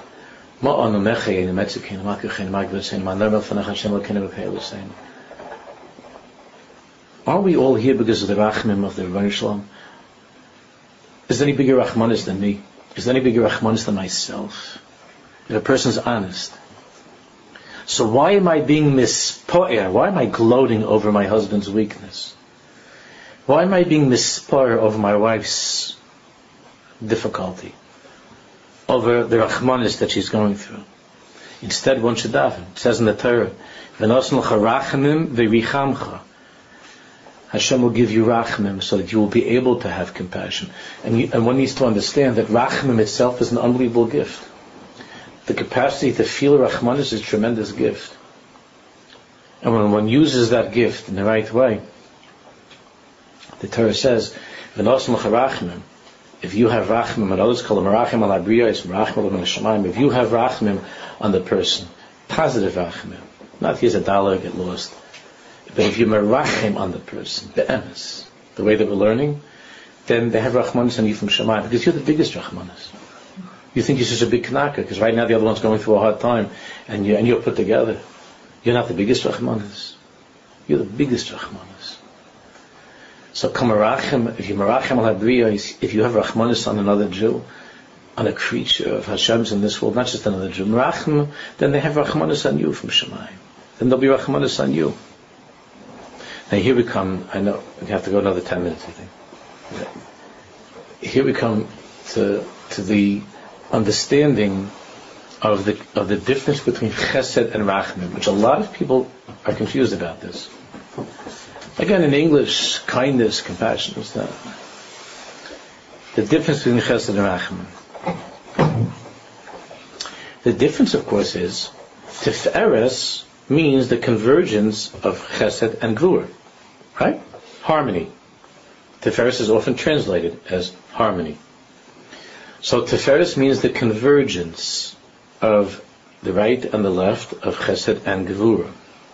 are we all here because of the rachmim of the Rebbeinu Shalom? Is there any bigger rachmanis than me? Is there any bigger rachmanis than myself? If a person's honest. So why am I being mispo'er? Why am I gloating over my husband's weakness? Why am I being mispo'er over my wife's difficulty? Over the rachmanis that she's going through? Instead, one should daven. It says in the Torah, "V'nosen l'cha rachamim v'richamcha." Hashem will give you rachmim so that you will be able to have compassion. And, you, and one needs to understand that rachmim itself is an unbelievable gift. The capacity to feel rachmanis is a tremendous gift. And when one uses that gift in the right way, the Torah says, "V'nosen l'cha rachmim." If you have rachmim, and others call them rachim al abriya, it's rachmim al shamayim. If you have rachmim on the person, positive rachmim, not here's a dollar, get lost. But if you merachim on the person, the emes, the way that we're learning, then they have rachmanis on you from Shammai, because you're the biggest rachmanis. You think you're such a big knaka, because right now the other one's going through a hard time, and you and you're put together. You're not the biggest rachmanis. You're the biggest rachmanis. So, kamarachem, if you marachem al habriya, if you have rachmanis on another Jew, on a creature of Hashem's in this world, not just another Jew, marachem, then they have rachmanis on you from Shemayim. Then there'll be rachmanis on you. Now here we come, I know, we have to go another ten minutes, I think. Here we come to to the understanding of the of the difference between chesed and rachmim, which a lot of people are confused about this. Again, in English, kindness, compassion is that. The difference between chesed and rachmim. The difference, of course, is tiferes means the convergence of chesed and gvura, right? Harmony. Tiferes is often translated as harmony. So Tiferes means the convergence of the right and the left of Chesed and Gevura.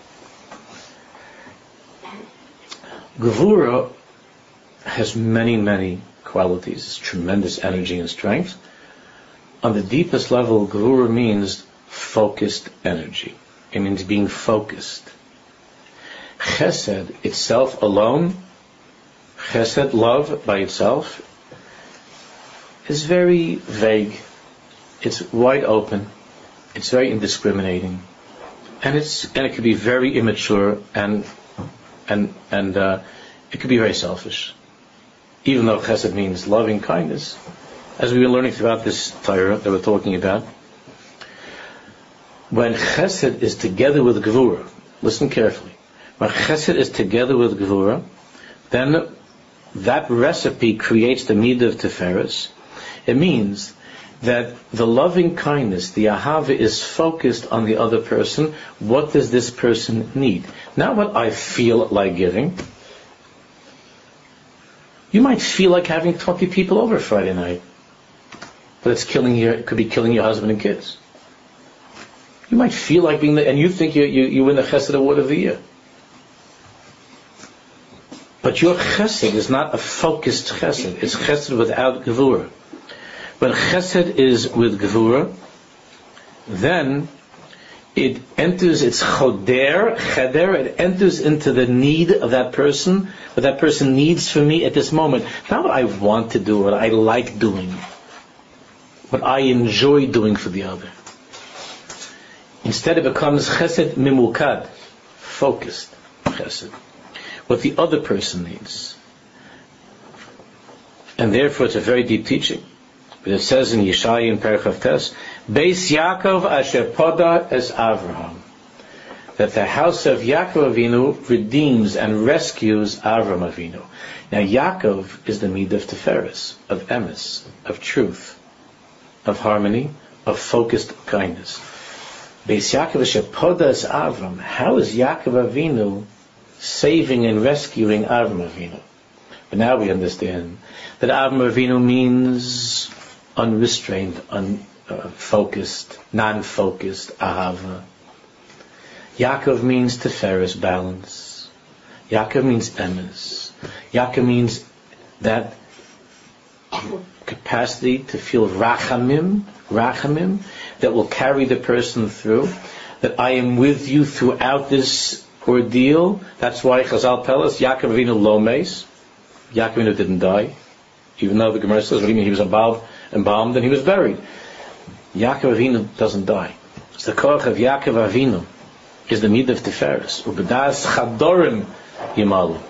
Gevura has many, many qualities. It's tremendous energy and strength. On the deepest level, Gevura means focused energy. It means being focused. Chesed itself alone, Chesed, love by itself, is very vague. It's wide open. It's very indiscriminating, and it's and it could be very immature and and and uh, it could be very selfish. Even though Chesed means loving kindness, as we've been learning throughout this Torah that we're talking about, when Chesed is together with Gevura, listen carefully. When Chesed is together with Gevura, then that recipe creates the midah of Tiferes. It means that the loving kindness, the ahava, is focused on the other person. What does this person need? Not what I feel like giving. You might feel like having twenty people over Friday night, but it's killing your, it could be killing your husband and kids. You might feel like being the, and you think you, you, you win the Chesed Award of the year. But your chesed is not a focused chesed. It's chesed without gevura. When chesed is with gevura, then it enters its choder, cheder, it enters into the need of that person, what that person needs from me at this moment. Not what I want to do, what I like doing, what I enjoy doing for the other. Instead it becomes chesed mimukad, focused chesed. What the other person needs. And therefore it's a very deep teaching. But it says in Yeshaya in Perek Tes, Beis Yaakov asher poda es Avraham, that the house of Yaakov Avinu redeems and rescues Avram Avinu. Now Yaakov is the midah of Tiferes, of emes, of truth, of harmony, of focused kindness. Beis Yaakov asher poda es Avram. How is Yaakov Avinu saving and rescuing Avram Avinu? But now we understand that Avram Avinu means unrestrained, unfocused, uh, non-focused, ahava. Yaakov means Tiferes, balance. Yaakov means emes. Yaakov means that capacity to feel rachamim, rachamim, that will carry the person through, that I am with you throughout this ordeal. That's why Chazal tell us Yaakov Avinu lo meis. Yaakov Avinu didn't die, even though the Gemara says he was embalmed, embalmed and he was buried. Yaakov Avinu doesn't die. It's the koach of Yaakov Avinu is the midah of Tiferes. Ubedas chadorim yimalu,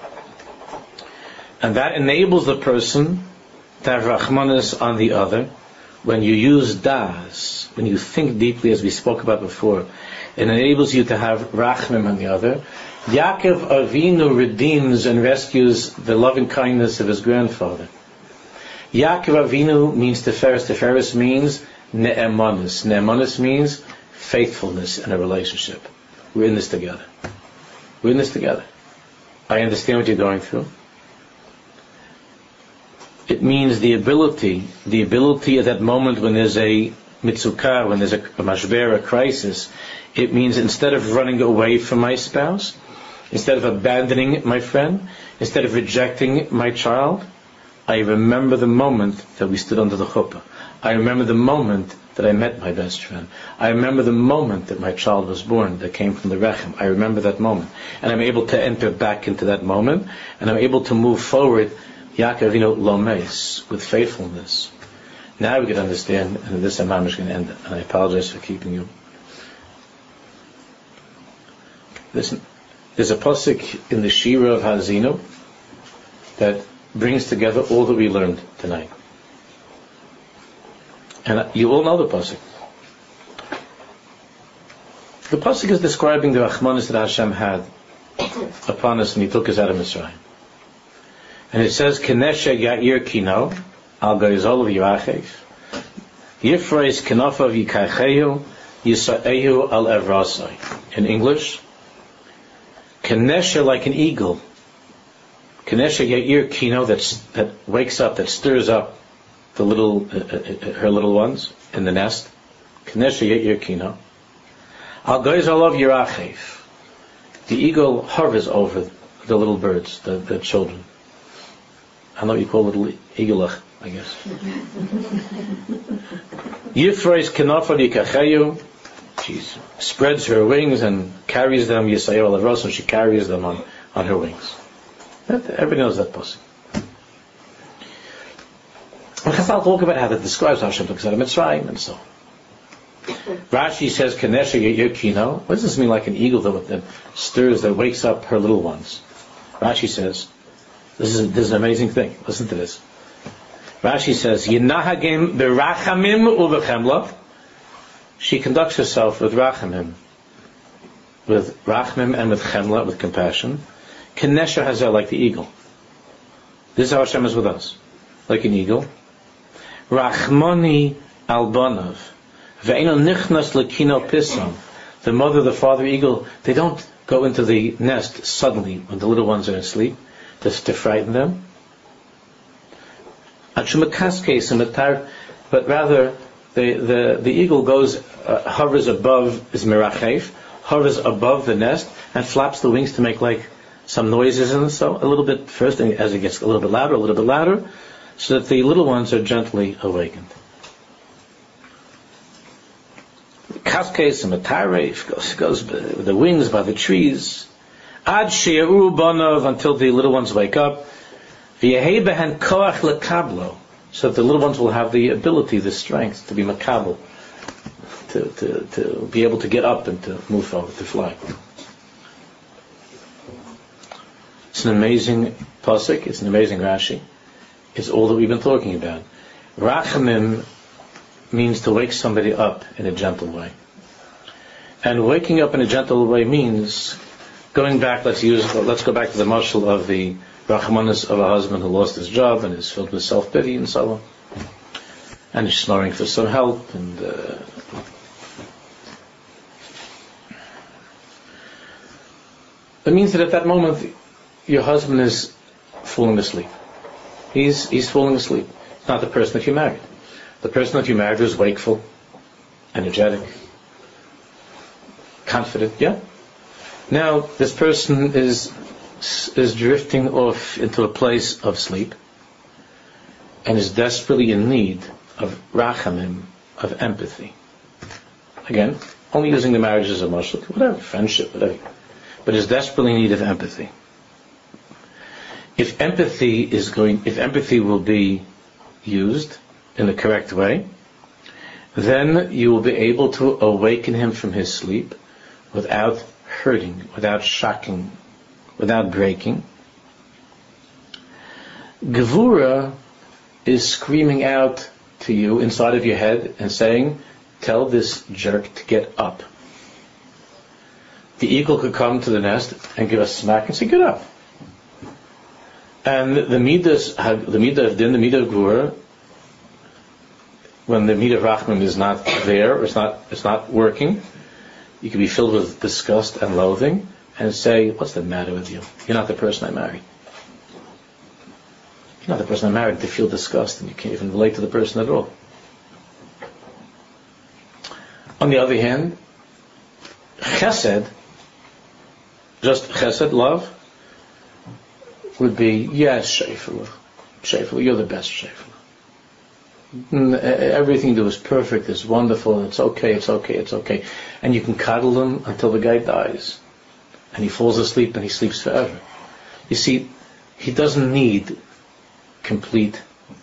and that enables the person to have rachmanis on the other. When you use das, when you think deeply, as we spoke about before, it enables you to have rachmim on the other. Yaakov Avinu redeems and rescues the loving kindness of his grandfather. Yaakov Avinu means Tiferes. Tiferes means ne'emanus. Ne'emanus means faithfulness in a relationship. We're in this together. We're in this together. I understand what you're going through. It means the ability, the ability at that moment when there's a mitzukah, when there's a, a mashber, a crisis, it means instead of running away from my spouse, instead of abandoning my friend, instead of rejecting my child, I remember the moment that we stood under the chuppah. I remember the moment that I met my best friend. I remember the moment that my child was born that came from the Rechem. I remember that moment. And I'm able to enter back into that moment, and I'm able to move forward, Yaakov Avinu Lomeis, with faithfulness. Now we can understand, and this I'm going to end it, and I apologize for keeping you. Listen, there's a pasuk in the Shira of Hazino that brings together all that we learned tonight. And you all know the pasuk. The pasuk is describing the Rachmanis that Hashem had upon us when He took us out of Mitzrayim. And it says, Kenesha Ya'ir Kino, Al Gaizol of Yirachev, Yifreis Kenofav Yikaichehu, Yisa'ehu Al Evrasai. In English, Kenesha like an eagle. Kenesha Ya'ir Kino, that's, that wakes up, that stirs up the little, uh, uh, her little ones in the nest. Kenesha Ya'ir Kino. Al Gaizol of Yirachev. The eagle hovers over the little birds, the, the children. I know you call it eaglech, I guess. Yifreis kenafar yikacheyu. She spreads her wings and carries them. Yisayir al and she carries them on, on her wings. Everybody knows that pasuk. And Chazal talk about how that describes how Hashem took us out of Mitzrayim and so on. Rashi says, Kenesha Yirkino. What does this mean, like an eagle that, that stirs, that wakes up her little ones? Rashi says, this is, this is an amazing thing. Listen to this. Rashi says, Yinahagim berachamim uvechemla. She conducts herself with rachamim, with rachamim and with chemla, with compassion. Kenesha Hazel, like the eagle. This is how Hashem is with us, like an eagle. Rachmani albanav. Ve'eno nichnas lekino pisam. The mother, the father eagle, they don't go into the nest suddenly when the little ones are asleep, just to frighten them. But rather, the, the, the eagle goes, uh, hovers above, is mirachef, hovers above the nest, and flaps the wings to make like some noises and so, a little bit first, and as it gets a little bit louder, a little bit louder, so that the little ones are gently awakened. Kaskes and Mataref goes, goes with the wings by the trees. Ad she'eru banov, until the little ones wake up. V'yehei behen koach lekablo, so that the little ones will have the ability, the strength to be makabel, to, to, to be able to get up and to move forward, to fly. It's an amazing pasuk, it's an amazing Rashi. It's all that we've been talking about. Rachamim means to wake somebody up in a gentle way. And waking up in a gentle way means going back, let's use, let's go back to the mashal of the Rachmanis of a husband who lost his job and is filled with self-pity and so on. And he's snoring for some help and uh, it means that at that moment your husband is falling asleep. He's he's falling asleep. It's not the person that you married. The person that you married is wakeful, energetic, confident, yeah? Now, this person is is drifting off into a place of sleep and is desperately in need of rachamim, of empathy. Again, only using the marriage as a mashal, whatever, friendship, whatever. But is desperately in need of empathy. If empathy is going, if empathy will be used in the correct way, then you will be able to awaken him from his sleep without hurting, without shocking, without breaking. Gevura is screaming out to you inside of your head and saying, tell this jerk to get up. The eagle could come to the nest and give a smack and say, get up. And the midas, the midah of din, the midah of gevura, when the midah of rachman is not there, or it's not, it's not working, you can be filled with disgust and loathing and say, what's the matter with you? You're not the person I married. You're not the person I married. To feel disgust and you can't even relate to the person at all. On the other hand, chesed, just chesed, love, would be, yes, Shefela. Shefela, you're the best Shefela. Everything you do is perfect, it's wonderful, it's okay, it's okay, it's okay. And you can cuddle him until the guy dies. And he falls asleep and he sleeps forever. You see, he doesn't need complete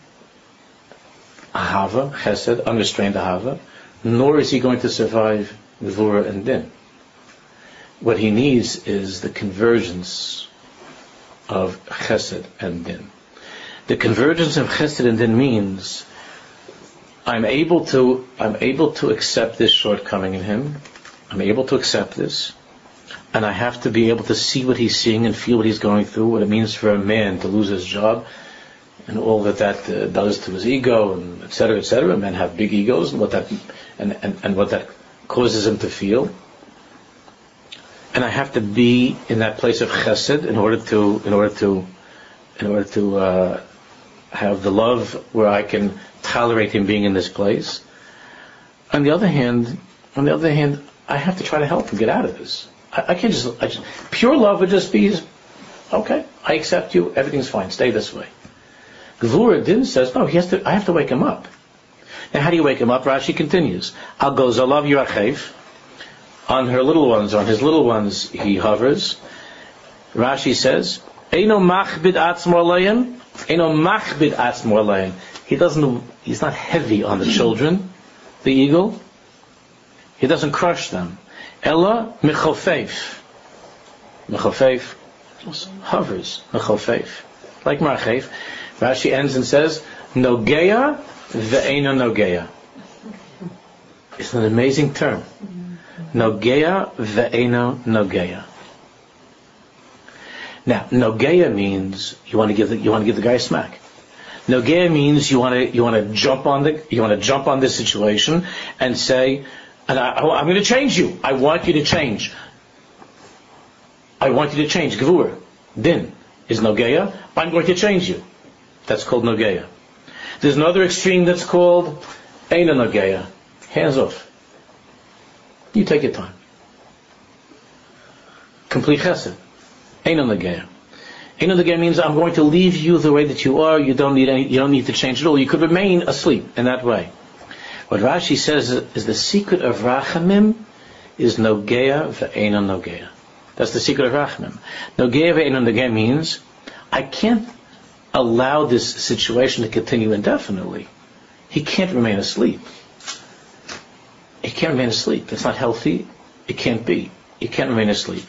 ahava, chesed, unrestrained ahava, nor is he going to survive gvura and din. What he needs is the convergence of chesed and din. The convergence of chesed and din means I'm able to I'm able to accept this shortcoming in him. I'm able to accept this, and I have to be able to see what he's seeing and feel what he's going through, what it means for a man to lose his job, and all that that uh, does to his ego, and et cetera, et cetera. Men have big egos, and what that and, and, and what that causes him to feel. And I have to be in that place of chesed in order to in order to in order to uh, have the love where I can tolerate him being in this place. On the other hand, on the other hand, I have to try to help him get out of this. I, I can't just, I just pure love would just be, okay, I accept you, everything's fine, stay this way. Gvura Din says, no, he has to. I have to wake him up. Now, how do you wake him up? Rashi continues, Al goes Alav Yirachev. On her little ones, on his little ones, he hovers. Rashi says, Eino machbid atzmo alayim, Eino machbid atzmo alayim. He doesn't, he's not heavy on the children, the eagle. He doesn't crush them. Ella mechofeif. Mechofeif hovers. Mechofeif. Like marcheif. Rashi ends and says, Nogeya ve'ena nogeya. It's an amazing term. Nogeya ve'ena nogeya. Now, nogeya means you want to give the, you want to give the guy a smack. Nogeya means you want to you want to jump on the you want to jump on this situation and say, and I, I'm going to change you. I want you to change. I want you to change. Gvura, din is nogeya. I'm going to change you. That's called nogeya. There's another extreme that's called eina nogeya. Hands off. You take your time. Complete chesed. Eina nogeya. Eina nogeya means I'm going to leave you the way that you are. You don't need any. You don't need to change at all. You could remain asleep in that way. What Rashi says is the secret of rachamim is nogeya ve'eina nogeya. That's the secret of rachamim. Nogeya ve'eina nogeya means I can't allow this situation to continue indefinitely. He can't remain asleep. He can't remain asleep. That's not healthy. It can't be. He can't remain asleep.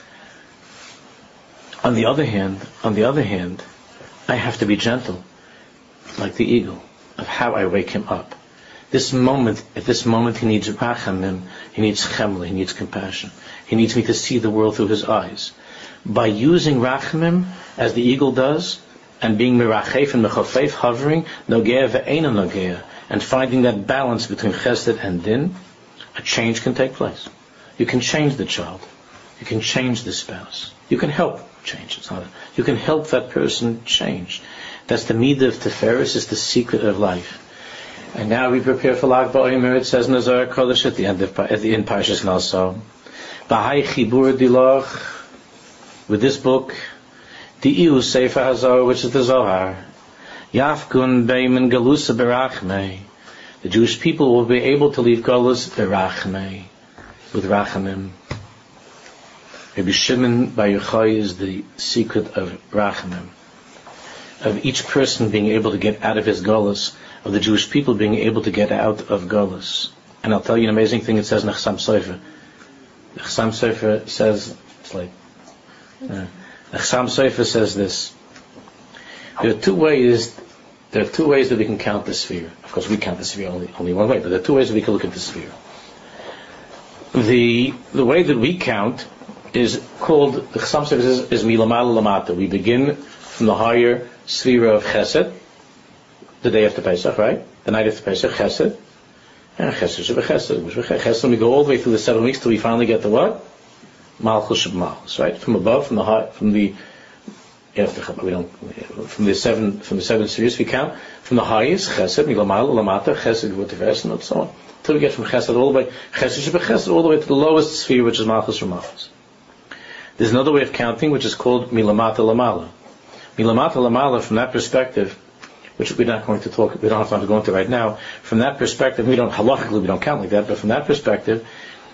On the other hand, on the other hand, I have to be gentle, like the eagle, of how I wake him up. This moment, at this moment, he needs rachamim, he needs chemla, he needs compassion. He needs me to see the world through his eyes. By using rachamim, as the eagle does, and being mirachef and mechofef, hovering, nogeya ve'ena nogeya, and finding that balance between chesed and din, a change can take place. You can change the child. You can change the spouse. You can help change. It's not a, you can help that person change. That's the midah of Tiferes, is the secret of life. And now we prepare for Lag BaOmer. It says in the Zohar Kodesh at the end of at the end Parshas Naso, B'hai chibur diloch, with this book, the Iu Sefer HaZohar, which is the Zohar, Yafkun Beimen Galusa Berachmei. The Jewish people will be able to leave Galus Berachmei, with Rachamim. Rabbi Shimon Bar Yochai is the secret of Rachamim, of each person being able to get out of his Galus, of the Jewish people being able to get out of Galus. And I'll tell you an amazing thing. It says in the Chassam Sofer. The Chassam Sofer says, it's like, uh, the Chassam Sofer says this. There are two ways. There are two ways that we can count the sphere. Of course, we count the sphere only only one way, but there are two ways that we can look at the sphere. The the way that we count is called, the Chassam Sofer says, is milamala lamata. We begin from the higher sphere of Chesed, the day after Pesach, right? The night after Pesach, Chesed. And Chesed Sheba Chesed. Chesed, we go all the way through the seven weeks till we finally get to what? Malchus Sheba Malchus, right? From above, from the high, from the after we don't from the seven from the seven spheres we count from the highest Chesed, Milamala, Lamata, Chesed, Gvutives, and so on, till we get from Chesed all the way Chesed Sheba Chesed all the way to the lowest sphere, which is Malchus Sheba Malchus. There's another way of counting which is called Milamata Lamala. Milamata Lamala, from that perspective, which we're not going to talk, we don't have time to go into right now. From that perspective, we don't, halachically we don't count like that, but from that perspective,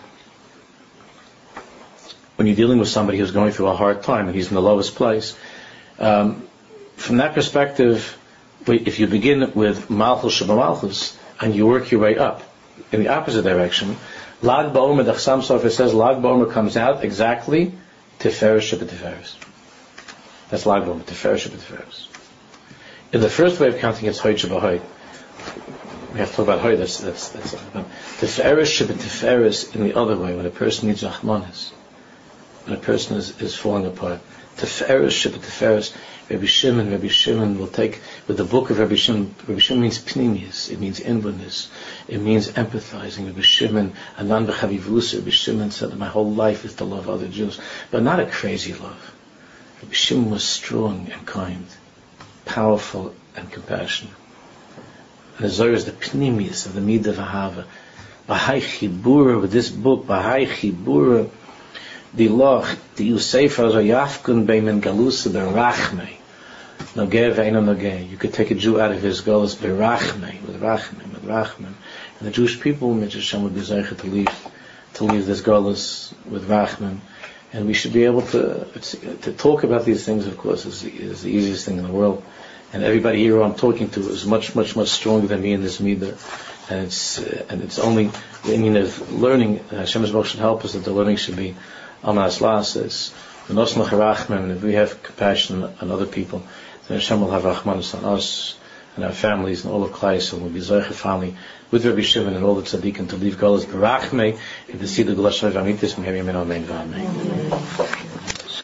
when you're dealing with somebody who's going through a hard time and he's in the lowest place, um, from that perspective, if you begin with Malchus Sheba Malchus and you work your way up in the opposite direction, Lag BaOmer, the Chassam Sofer says, Lag BaOmer comes out exactly Tiferes Sheba Tiferes. That's Lag BaOmer, Tiferes Sheba Tiferes. In the first way of counting, it's Hoy Sheba Hoy. We have to talk about Hoy, that's, that's, that's, Tiferes Sheba Tiferes in the other way, when a person needs Rachmanis, when a person is, is falling apart. Tiferes Sheba Tiferes. Rabbi Shimon, Rabbi Shimon will take, with the book of Rabbi Shimon, Rabbi Shimon means pnimius, it means inwardness, it means empathizing. Rabbi Shimon, Anan v'chavivus, Rabbi Shimon said that my whole life is to love other Jews, but not a crazy love. Rabbi Shimon was strong and kind, powerful and compassionate. And the Zohar is the pnimius of the Midah V'Ahava. Bahai Chibura, with this book, Bahai Chibura, the loch, the Yuseifa, Yafkun Beimen Galusa, Berachmei. Nogeh ve'eno nogeh. You could take a Jew out of his galus berachmei, with rachmei, with rachmei. And the Jewish people, Mitzvah Hashem, would be zeicha to leave, to leave this galus with rachmei. And we should be able to to talk about these things. Of course, is the, is the easiest thing in the world. And everybody here who I'm talking to is much, much, much stronger than me in this midah. And it's uh, and it's only the meaning of learning. Hashem's Baruch should help us that the learning should be Almas Lasses. And if we have compassion on other people, then Hashem will have Rahmanas on us and our families and all of Klai Yisrael. We'll be Zeicha family with Rabbi Shimon and all the tzaddikim to leave Golas Barachmei and to see the Gulash Amitis from Amen, Amen, Amen.